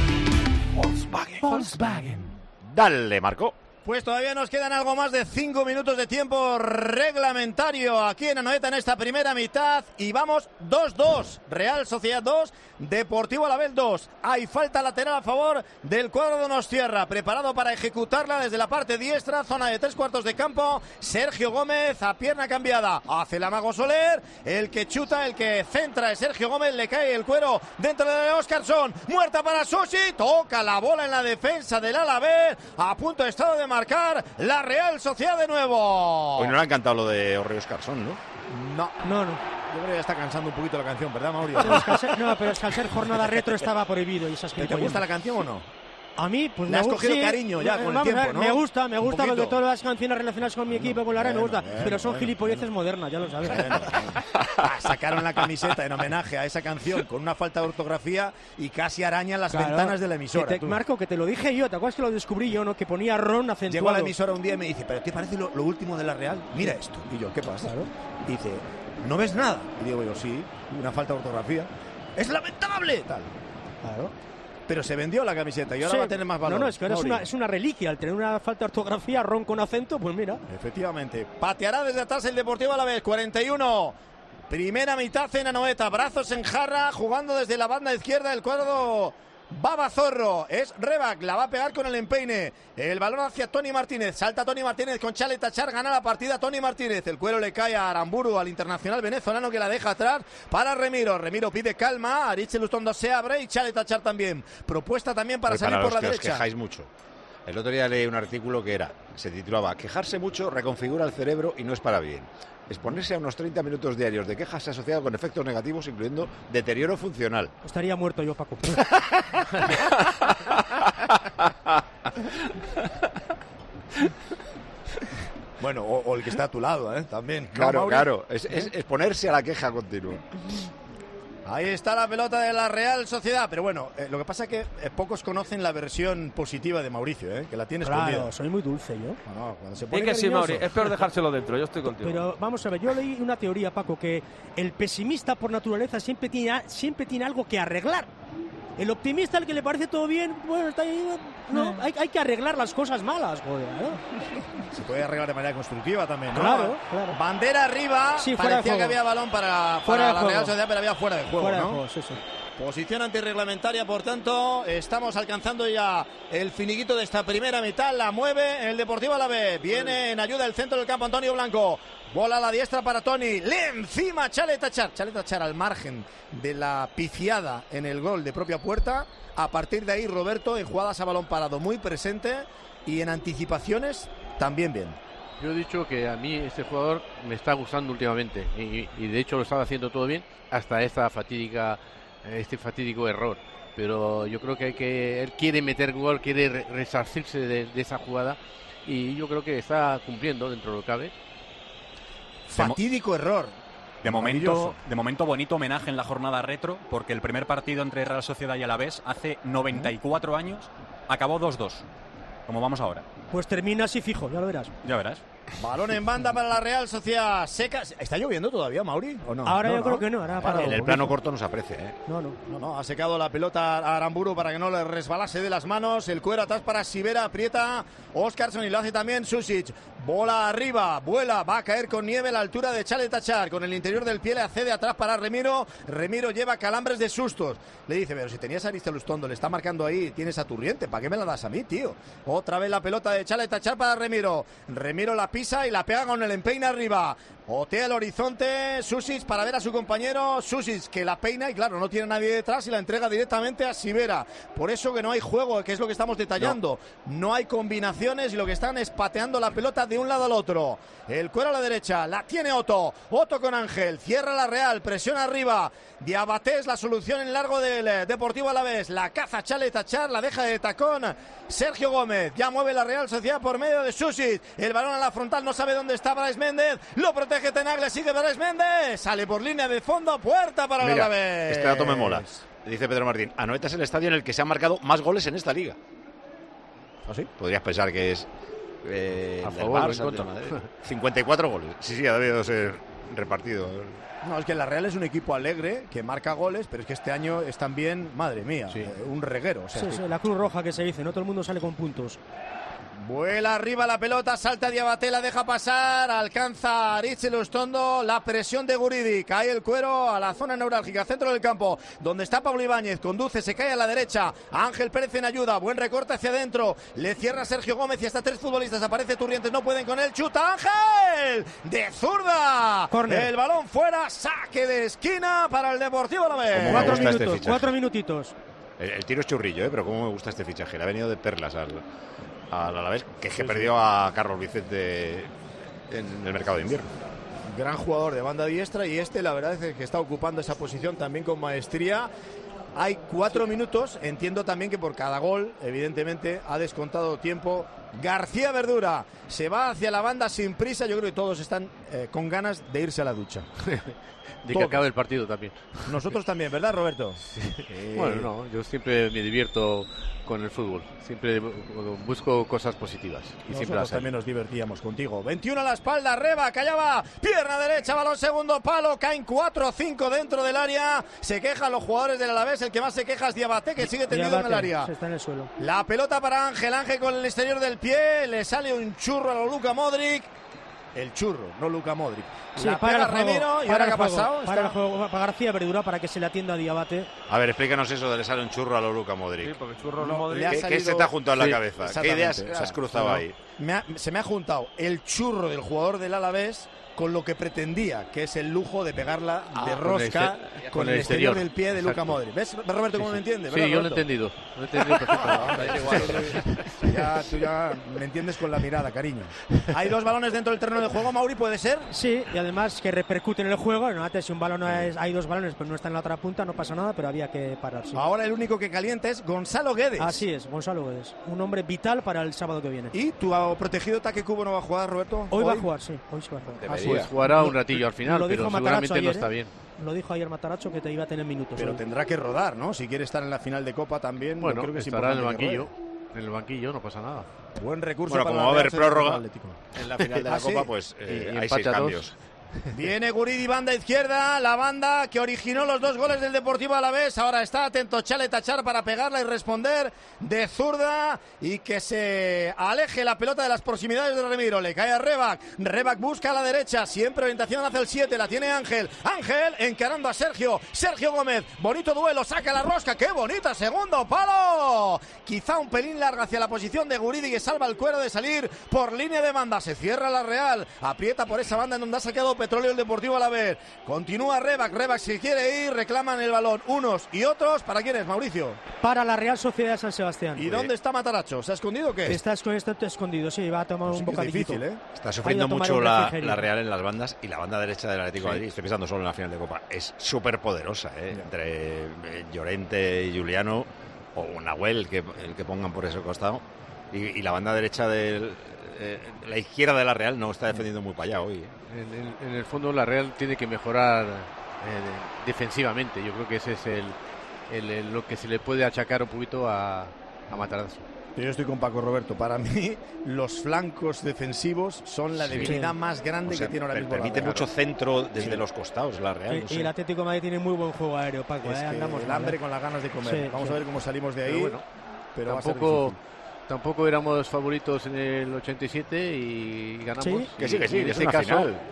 Volkswagen. Volkswagen. Dale, Marco. Pues todavía nos quedan algo más de cinco minutos de tiempo reglamentario aquí en Anoeta en esta primera mitad y vamos dos dos, Real Sociedad dos, Deportivo Alavés dos. Hay falta lateral a favor del cuadro de Donostiarra, preparado para ejecutarla desde la parte diestra, zona de tres cuartos de campo. Sergio Gómez a pierna cambiada, hace el amago Soler, el que chuta, el que centra es Sergio Gómez, le cae el cuero dentro de Óscarsson, muerta para Susi, toca la bola en la defensa del Alavés, a punto de estado de marcar la Real Sociedad de nuevo. Hoy no le ha encantado lo de Orri Óscarsson, ¿no? No, no, no. Yo creo que ya está cansando un poquito la canción, ¿verdad, Mauricio? Pero es que al ser, no, pero es que al ser jornada retro estaba prohibido y esas ¿Te, ¿Te gusta la canción o no? A mí, pues le me has cogido sí, cariño ya con vamos, el tiempo, ¿no? Me gusta, me gusta porque poquito. todas las canciones relacionadas con mi equipo, bueno, con la Real, bueno, me gusta. bueno, pero son bueno, gilipolleces bueno. modernas, ya lo sabes. Bueno, ah, sacaron la camiseta en homenaje a esa canción con una falta de ortografía y casi arañan las Claro, ventanas de la emisora. que te, Marco, que te lo dije yo, ¿te acuerdas que lo descubrí yo, no? Que ponía ron acentuado. Llegó a la emisora un día y me dice, ¿pero te parece lo, lo último de la Real? Mira esto. Y yo, ¿qué pasa? Claro. Y dice, ¿no ves nada? Y digo yo, sí, una falta de ortografía. ¡Es lamentable! Tal. Claro. Pero se vendió la camiseta y ahora Sí. va a tener más valor. No, no, es que ahora es Mauri. una, es una reliquia. Al tener una falta de ortografía, ron con acento, pues mira. Efectivamente. Pateará desde atrás el Deportivo Alavés, cuarenta y uno. Primera mitad en Anoeta, brazos en jarra, jugando desde la banda izquierda del cuadro Babazorro. Es Rebac, la va a pegar con el empeine. El balón hacia Tony Martínez. Salta Tony Martínez con Chale Tachar, gana la partida Tony Martínez. El cuero le cae a Aramburu, al internacional venezolano, que la deja atrás para Remiro. Remiro pide calma, Ariche Lustondo se abre y Chale Tachar también. Propuesta también para Pues salir para por los la que derecha. Os quejáis mucho. El otro día leí un artículo que era, se titulaba "Quejarse mucho reconfigura el cerebro y no es para bien". Exponerse a unos treinta minutos diarios de quejas asociado con efectos negativos, incluyendo deterioro funcional. Estaría muerto yo, Paco. Bueno, o, o el que está a tu lado, ¿eh? También. ¿No, Claro, Mauri? claro. Es, es exponerse a la queja continua. Ahí está la pelota de la Real Sociedad. Pero bueno, eh, lo que pasa es que eh, pocos conocen la versión positiva de Mauricio, ¿eh? Que la tiene escondida. Claro, soy muy dulce yo. No, no, cuando se Y pone que sí, cariñoso. Mauri, es peor dejárselo dentro, yo estoy contigo. Pero vamos a ver, yo leí una teoría, Paco, que el pesimista por naturaleza siempre tiene, siempre tiene algo que arreglar. El optimista, al que le parece todo bien, bueno, está ahí, no, hay, hay que arreglar las cosas malas, joder, ¿no? Se puede arreglar de manera constructiva también, ¿no? Claro, claro. Bandera arriba, Sí, fuera de parecía que juego. había balón para, Fuera para de la juego. Real Sociedad, pero había fuera de juego, Fuera ¿no? de juego, sí, sí. Posición antirreglamentaria, por tanto, estamos alcanzando ya el finiquito de esta primera mitad. La mueve el Deportivo Alavés. Viene en ayuda del centro del campo Antonio Blanco. Bola a la diestra para Tony. Le encima Chale Tachar. Chale Tachar al margen de la piciada en el gol de propia puerta. A partir de ahí, Roberto, en jugadas a balón parado muy presente y en anticipaciones también bien. Yo he dicho que a mí este jugador me está gustando últimamente y, y de hecho lo estaba haciendo todo bien hasta esta fatídica este fatídico error, pero yo creo que hay que él quiere meter gol, quiere re resarcirse de, de esa jugada y yo creo que está cumpliendo dentro de lo que cabe. Fatídico error. De momento, de momento bonito homenaje en la jornada retro, porque el primer partido entre Real Sociedad y Alavés hace noventa y cuatro años acabó dos dos, como vamos ahora. Pues termina así fijo, ya lo verás. Ya verás. Balón en banda para la Real Sociedad. Seca. ¿Está lloviendo todavía, Mauri? ¿O no? Ahora no, yo no. creo que no, ahora ha parado. En el plano corto no se aprecia, ¿eh? No, no. No, no, ha secado la pelota a Aramburu para que no le resbalase de las manos. El cuero atrás para Sivera, aprieta Óscarsson y lo hace también Susic. Bola arriba, vuela, va a caer con nieve a la altura de Chale Tachar. Con el interior del pie le accede atrás para Remiro. Remiro lleva calambres de sustos. Le dice, pero si tenías a Aristelustondo, le está marcando ahí, tienes a Turriente, ¿para qué me la das a mí, tío? Otra vez la pelota de Chale Tachar para Remiro. Remiro la pisa y la pega con el empeine arriba. Otea el horizonte, Susic para ver a su compañero, Susic que la peina y claro, no tiene nadie detrás y la entrega directamente a Sivera. Por eso que no hay juego, que es lo que estamos detallando. No, no hay combinaciones y lo que están es pateando la pelota de un lado al otro. El Cuero a la derecha, la tiene Otto, Otto con Ángel, cierra la Real, presión arriba. Diabaté es la solución en largo del Deportivo Alavés, la caza Chale Tachar, la deja de tacón Sergio Gómez, ya mueve la Real Sociedad por medio de Susic, el balón a la frontal, no sabe dónde está Brais Méndez, lo protege Tenagle, sigue Brais Méndez, sale por línea de fondo, puerta para Mira, el Alavés. Este dato me mola, dice Pedro Martín, Anoeta es el estadio en el que se han marcado más goles en esta liga. ¿Ah, sí? Podrías pensar que es eh, a del favor, Barça, en contra. del Madrid. cincuenta y cuatro goles, sí, sí, ha debido ser repartido. No, es que la Real es un equipo alegre, que marca goles, pero es que este año es también, madre mía, sí. eh, un reguero. O sea, sí, que... sí, la Cruz Roja que se dice, no todo el mundo sale con puntos. Vuela arriba la pelota, salta Diabaté, la deja pasar, alcanza Aritz Lustondo, la presión de Guridi, cae el Cuero a la zona neurálgica, centro del campo, donde está Pablo Ibáñez, conduce, se cae a la derecha, Ángel Pérez en ayuda, buen recorte hacia adentro, le cierra Sergio Gómez y hasta tres futbolistas, aparece Turrientes, no pueden con él, chuta Ángel, de zurda, Corner. El balón fuera, saque de esquina para el Deportivo Alavés. Cuatro gusta minutos, este cuatro minutitos. El, el tiro es churrillo, ¿eh? Pero cómo me gusta este fichaje, le ha venido de perlas al... al Alavés, que es que sí, perdió sí. a Carlos Vicente en el mercado de invierno. Gran jugador de banda diestra y este la verdad es que está ocupando esa posición también con maestría. Hay cuatro minutos, entiendo también que por cada gol, evidentemente, ha descontado tiempo. García Verdura se va hacia la banda sin prisa, yo creo que todos están eh, con ganas de irse a la ducha. De que acabe el partido también. Nosotros también, ¿verdad, Roberto? Sí. Eh... Bueno, no, yo siempre me divierto con el fútbol. Siempre busco cosas positivas. Y Nosotros siempre las también nos divertíamos contigo. veintiuno a la espalda, Reba, que allá va. Pierna derecha, balón segundo palo. Caen cuatro o cinco dentro del área. Se quejan los jugadores del Alavés. El que más se queja es Diabaté, que sigue tendido Diabaté, en el área. está en el suelo. La pelota para Ángel. Ángel con el exterior del pie. Le sale un churro a lo Luka Modric. El churro, no Luka Modric. Sí, la para pega el juego, Remiro. ¿Y para ahora el qué ha juego, pasado? Para Está... el juego, para García Verdura, para que se le atienda a Diabaté. A ver, explícanos eso de le sale un churro a lo Luka Modric. Sí, porque churro no, Modric. ¿Qué, ¿Qué, salido... ¿Qué se te ha juntado en sí, la cabeza? ¿Qué ideas o sea, has cruzado no, ahí? Me ha, se me ha juntado el churro del jugador del Alavés con lo que pretendía, que es el lujo de pegarla ah, de rosca con, este, con el exterior del pie de Luka Modric. ¿Ves, Roberto, cómo sí, me entiende? Sí, yo lo he entendido. Lo he entendido perfectamente. ya, tú ya me entiendes con la mirada, cariño. Hay dos balones dentro del terreno de juego, Mauri, ¿puede ser? Sí, y además que repercuten en el juego. No, antes, si un balón es, hay dos balones, pues no está en la otra punta, no pasa nada, pero había que parar. Sí. Ahora el único que calienta es Gonzalo Guedes. Así es, Gonzalo Guedes. Un hombre vital para el sábado que viene. ¿Y tu protegido Taque Cubo no va a jugar, Roberto? Hoy, ¿Hoy? va a jugar, sí. Hoy sí va a jugar. Ah, pues jugará un ratillo al final, pero seguramente ayer, no está bien. Lo dijo ayer Mataracho que te iba a tener minutos. Pero hoy. Tendrá que rodar, ¿no? Si quiere estar en la final de Copa también. Bueno, creo que estará es en el banquillo. En el banquillo no pasa nada. Buen recurso. Bueno, para como va a haber prórroga en la final de la ¿Ah, Copa, sí? pues eh, y, y hay seis cambios. Viene Guridi, banda izquierda, la banda que originó los dos goles del Deportivo Alavés. Ahora está atento Chale Tachar para pegarla y responder de zurda y que se aleje la pelota de las proximidades de Remiro. Le cae a Rebac. Rebac busca a la derecha, siempre orientación hacia el siete. La tiene Ángel. Ángel encarando a Sergio. Sergio Gómez. Bonito duelo, saca la rosca. ¡Qué bonita! Segundo palo. Quizá un pelín larga hacia la posición de Guridi que salva el Cuero de salir por línea de banda. Se cierra la Real. Aprieta por esa banda en donde ha sacado Petróleo el Deportivo Alavés. Continúa Rebac, Rebac si quiere ir, reclaman el balón unos y otros. ¿Para quién es, Mauricio? Para la Real Sociedad de San Sebastián. ¿Y dónde está Mataracho? ¿Se ha escondido o qué? Está, está escondido, sí, va a tomar pues un sí bocadillo. Difícil, ¿eh? Está sufriendo mucho la, la Real en las bandas y la banda derecha del Atlético de sí. Madrid, estoy pensando solo en la final de Copa, es súper poderosa, ¿eh? Entre eh, Llorente y Juliano o Nahuel, el que, el que pongan por ese costado, y, y la banda derecha del eh, la izquierda de la Real no está defendiendo muy para allá hoy, ¿eh? En el, en el fondo la Real tiene que mejorar eh, defensivamente. Yo creo que ese es el, el, el lo que se le puede achacar un poquito a, a Matarazzo. Yo estoy con Paco Roberto. Para mí, los flancos defensivos son la debilidad sí. más grande o sea, que tiene ahora mismo. Permite la mucho centro desde sí. los costados, la Real. Sí, no sé. Y el Atlético de Madrid tiene muy buen juego aéreo, Paco. Es eh, que andamos el mal, hambre eh. con las ganas de comer. Sí, Vamos sí. a ver cómo salimos de ahí. Pero bueno, pero tampoco, tampoco éramos favoritos en el ochenta y siete y ganamos. ¿Sí? Que sí, que sí, en es este una caso, final.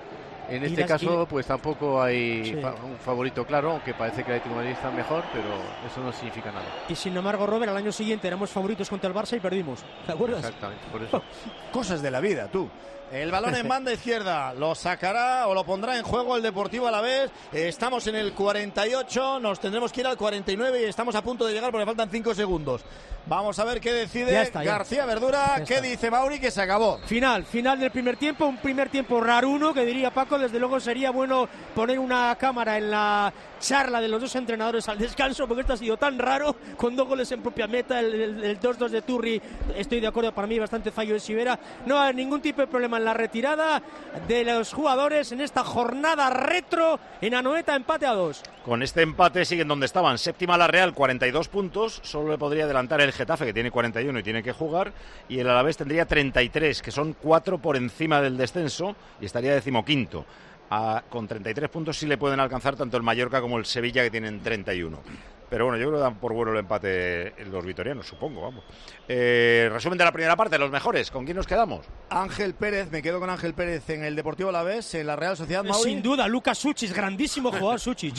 En este caso, pues tampoco hay sí. fa un favorito claro, aunque parece que el Atlético de Madrid está mejor, pero eso no significa nada. Y sin embargo, Robert, al año siguiente éramos favoritos contra el Barça y perdimos. ¿Te acuerdas? Exactamente, por eso. Cosas de la vida, tú. El balón en banda izquierda, lo sacará o lo pondrá en juego el Deportivo Alavés. Estamos en el cuarenta y ocho, nos tendremos que ir al cuarenta y nueve y estamos a punto de llegar porque faltan cinco segundos. Vamos a ver qué decide ya está, ya. García Verdura, ya qué está. Dice Mauri, que se acabó. Final, final del primer tiempo, un primer tiempo raruno, que diría Paco. Desde luego sería bueno poner una cámara en la charla de los dos entrenadores al descanso, porque esto ha sido tan raro, con dos goles en propia meta, el dos dos de Turri, estoy de acuerdo, para mí bastante fallo de Sivera. No hay ningún tipo de problema en la retirada de los jugadores en esta jornada retro en Anoeta, empate a dos. Con este empate siguen donde estaban. Séptima la Real, cuarenta y dos puntos, solo le podría adelantar el Getafe, que tiene cuarenta y uno y tiene que jugar, y el Alavés tendría treinta y tres, que son cuatro por encima del descenso, y estaría decimoquinto. A, con treinta y tres puntos sí le pueden alcanzar tanto el Mallorca como el Sevilla, que tienen treinta y uno. Pero bueno, yo creo que dan por bueno el empate los vitorianos, supongo, vamos. Eh, resumen de la primera parte, los mejores, ¿con quién nos quedamos? Ángel Pérez, me quedo con Ángel Pérez en el Deportivo Alavés, en la Real Sociedad, Mauri. Sin duda, Lucas Suchis, grandísimo jugador Suchis.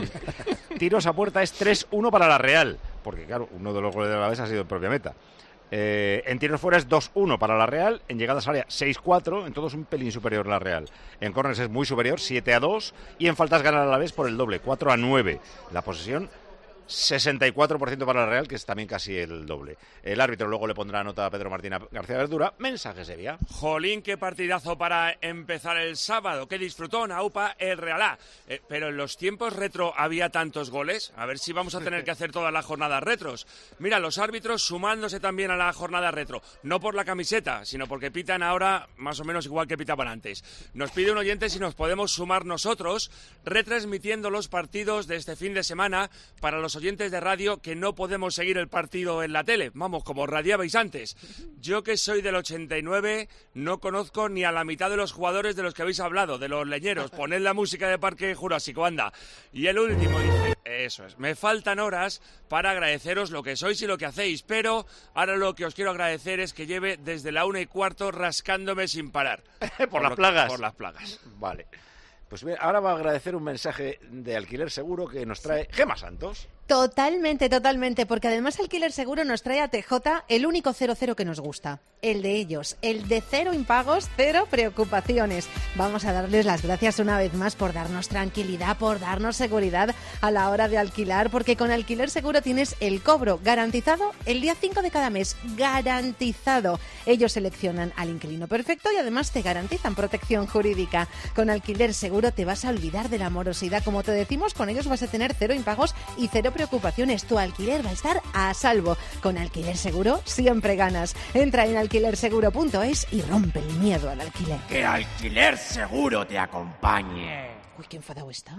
Tiros a puerta es tres uno para la Real, porque claro, uno de los goles de Alavés ha sido en propia meta. Eh, en tiros fuera es dos uno para la Real, en llegadas a área seis cuatro, en todo es un pelín superior la Real. En córners es muy superior, siete a dos, y en faltas gana la Alavés por el doble, cuatro a nueve. La posesión sesenta y cuatro por ciento para la Real, que es también casi el doble. El árbitro luego le pondrá nota a Pedro Martín García Verdura. Mensajes de vía. Jolín, qué partidazo para empezar el sábado. Qué disfrutón, aupa el Realá. Eh, pero en los tiempos retro había tantos goles. A ver si vamos a tener que hacer todas las jornadas retros. Mira, los árbitros sumándose también a la jornada retro. No por la camiseta, sino porque pitan ahora más o menos igual que pitaban antes. Nos pide un oyente si nos podemos sumar nosotros, retransmitiendo los partidos de este fin de semana para los oyentes de radio que no podemos seguir el partido en la tele, vamos, como radiabais antes. Yo, que soy del ochenta y nueve, no conozco ni a la mitad de los jugadores de los que habéis hablado, de los leñeros. Poned la música de Parque Jurásico, anda. Y el último dice, eso es, me faltan horas para agradeceros lo que sois y lo que hacéis, pero ahora lo que os quiero agradecer es que lleve desde la una y cuarto rascándome sin parar. por, por las plagas. Por las plagas. Vale. Pues bien, ahora va a agradecer un mensaje de Alquiler Seguro que nos trae Gema Santos. Totalmente, totalmente, porque además Alquiler Seguro nos trae a T J el único cero cero que nos gusta, el de ellos, el de cero impagos, cero preocupaciones. Vamos a darles las gracias una vez más por darnos tranquilidad, por darnos seguridad a la hora de alquilar, porque con Alquiler Seguro tienes el cobro garantizado el día cinco de cada mes, garantizado. Ellos seleccionan al inquilino perfecto y además te garantizan protección jurídica. Con Alquiler Seguro te vas a olvidar de la morosidad, como te decimos, con ellos vas a tener cero impagos y cero preocupaciones. Tu alquiler va a estar a salvo. Con Alquiler Seguro siempre ganas. Entra en alquiler seguro punto es y rompe el miedo al alquiler. Que Alquiler Seguro te acompañe. Uy, qué enfadado está.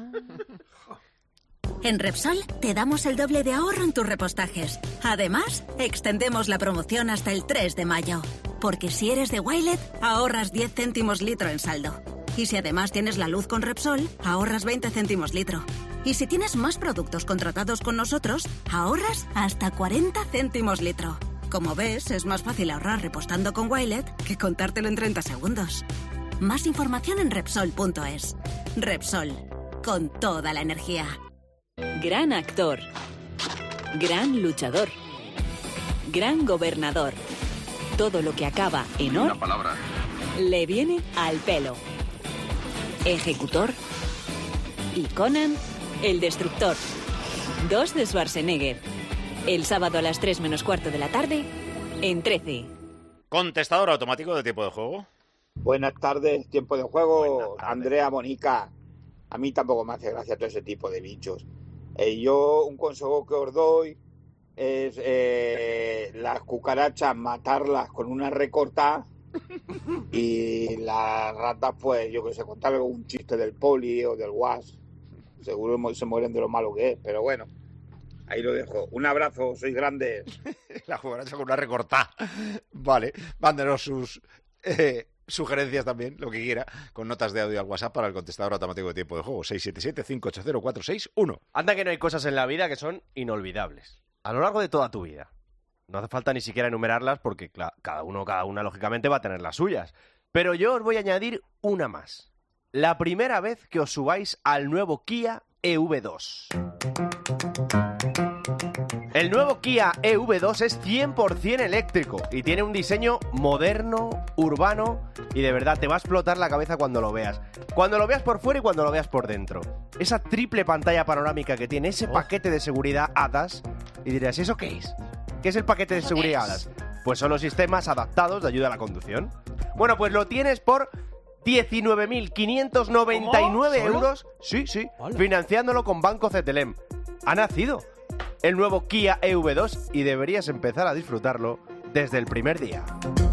En Repsol te damos el doble de ahorro en tus repostajes. Además, extendemos la promoción hasta el tres de mayo. Porque si eres de Wilet, ahorras diez céntimos litro en saldo. Y si además tienes la luz con Repsol, ahorras veinte céntimos litro. Y si tienes más productos contratados con nosotros, ahorras hasta cuarenta céntimos litro. Como ves, es más fácil ahorrar repostando con Wilet que contártelo en treinta segundos. Más información en Repsol punto es. Repsol, con toda la energía. Gran actor. Gran luchador. Gran gobernador. Todo lo que acaba en or, una palabra, le viene al pelo. Ejecutor. Y Conan, el destructor. Dos de Schwarzenegger. El sábado a las tres menos cuarto de la tarde, en trece. Contestador automático de tiempo de juego. Buenas tardes, tiempo de juego. Andrea, Mónica. A mí tampoco me hace gracia todo ese tipo de bichos. Eh, yo, un consejo que os doy es eh, las cucarachas, matarlas con una recortada. Y las ratas, pues, yo que sé, contarle un chiste del poli o del guas. Seguro se mueren de lo malo que es, pero bueno, ahí lo dejo. Un abrazo, sois grandes. La cucaracha con una recortada. Vale, mándenos sus eh, sugerencias también, lo que quiera, con notas de audio al WhatsApp para el contestador automático de tiempo de juego, seis siete siete, cinco ocho cero, cuatro seis uno. Anda que no hay cosas en la vida que son inolvidables. A lo largo de toda tu vida. No hace falta ni siquiera enumerarlas porque claro, cada uno, cada una, lógicamente, va a tener las suyas. Pero yo os voy a añadir una más. la primera vez que os subáis al nuevo Kia E V dos. El nuevo Kia E V dos es cien por ciento eléctrico y tiene un diseño moderno, urbano y de verdad te va a explotar la cabeza cuando lo veas. Cuando lo veas por fuera y cuando lo veas por dentro. Esa triple pantalla panorámica que tiene, ese paquete de seguridad A D A S, y dirás, ¿eso qué es? ¿Qué es el paquete de seguridad A D A S? Pues son los sistemas adaptados de ayuda a la conducción. Bueno, pues lo tienes por diecinueve mil quinientos noventa y nueve euros. Sí, sí, Hola. Financiándolo con Banco Cetelem. Ha nacido el nuevo Kia E V dos y deberías empezar a disfrutarlo desde el primer día.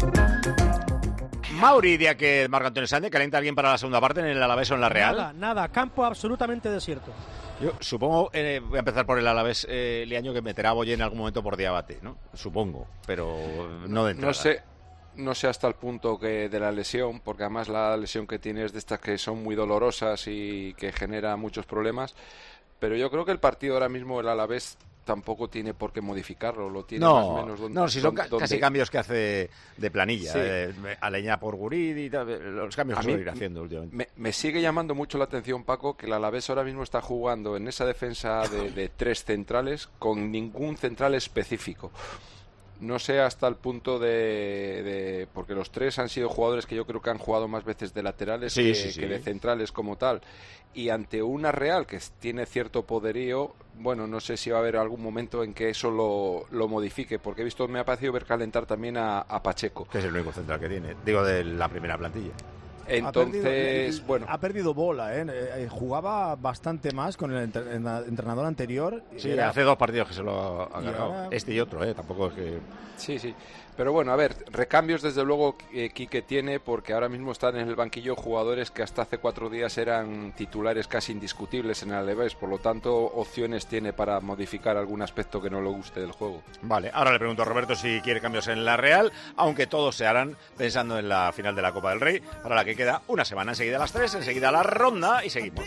Mauri, día que Marc Antonio Sande, ¿calienta alguien para la segunda parte en el Alavés o en la Real? Nada, nada, campo absolutamente desierto. Yo supongo, eh, voy a empezar por el Alavés, eh, Liaño, que meterá a Boye en algún momento por Diabate, ¿no? Supongo, pero no de entrada. No sé, no sé hasta el punto que de la lesión, porque además la lesión que tiene es de estas que son muy dolorosas y que genera muchos problemas, pero yo creo que el partido ahora mismo, el Alavés, tampoco tiene por qué modificarlo, lo tiene no, más o menos donde, no, si son donde, casi cambios que hace de planilla, sí. eh, Aleñá por Guridi y tal, los cambios a que mí suele ir haciendo últimamente. Me, me sigue llamando mucho la atención, Paco, que el Alavés ahora mismo está jugando en esa defensa de, de tres centrales con ningún central específico. No sé hasta el punto de, de... Porque los tres han sido jugadores que yo creo que han jugado más veces de laterales sí, que, sí, sí. que de centrales como tal. Y ante una Real que tiene cierto poderío, bueno, no sé si va a haber algún momento en que eso lo, lo modifique, porque he visto, me ha parecido ver calentar también a, a Pacheco. Que es el único central que tiene, digo, de la primera plantilla. Entonces, ha perdido, bueno. Ha perdido bola, ¿eh? Eh, Jugaba bastante más con el enter, entrenador anterior. Sí, era... hace dos partidos que se lo ha cargado. Ahora... Este y otro, ¿eh? Tampoco es que... Sí, sí. Pero bueno, a ver, recambios desde luego eh, Quique tiene, porque ahora mismo están en el banquillo jugadores que hasta hace cuatro días eran titulares casi indiscutibles en el Alavés, por lo tanto opciones tiene para modificar algún aspecto que no le guste del juego. Vale, ahora le pregunto a Roberto si quiere cambios en la Real, aunque todos se harán pensando en la final de la Copa del Rey, para la que queda una semana. Enseguida a las tres, enseguida la ronda y seguimos.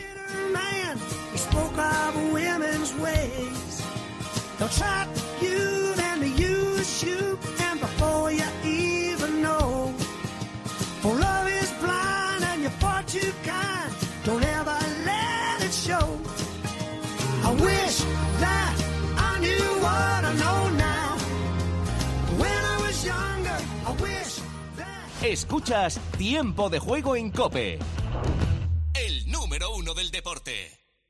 Before you even know, for love is blind and you're far too kind. Don't ever let it show. I wish that I knew what I know now. When I was younger, I wish that... Escuchas Tiempo de Juego en COPE. El número uno del deporte.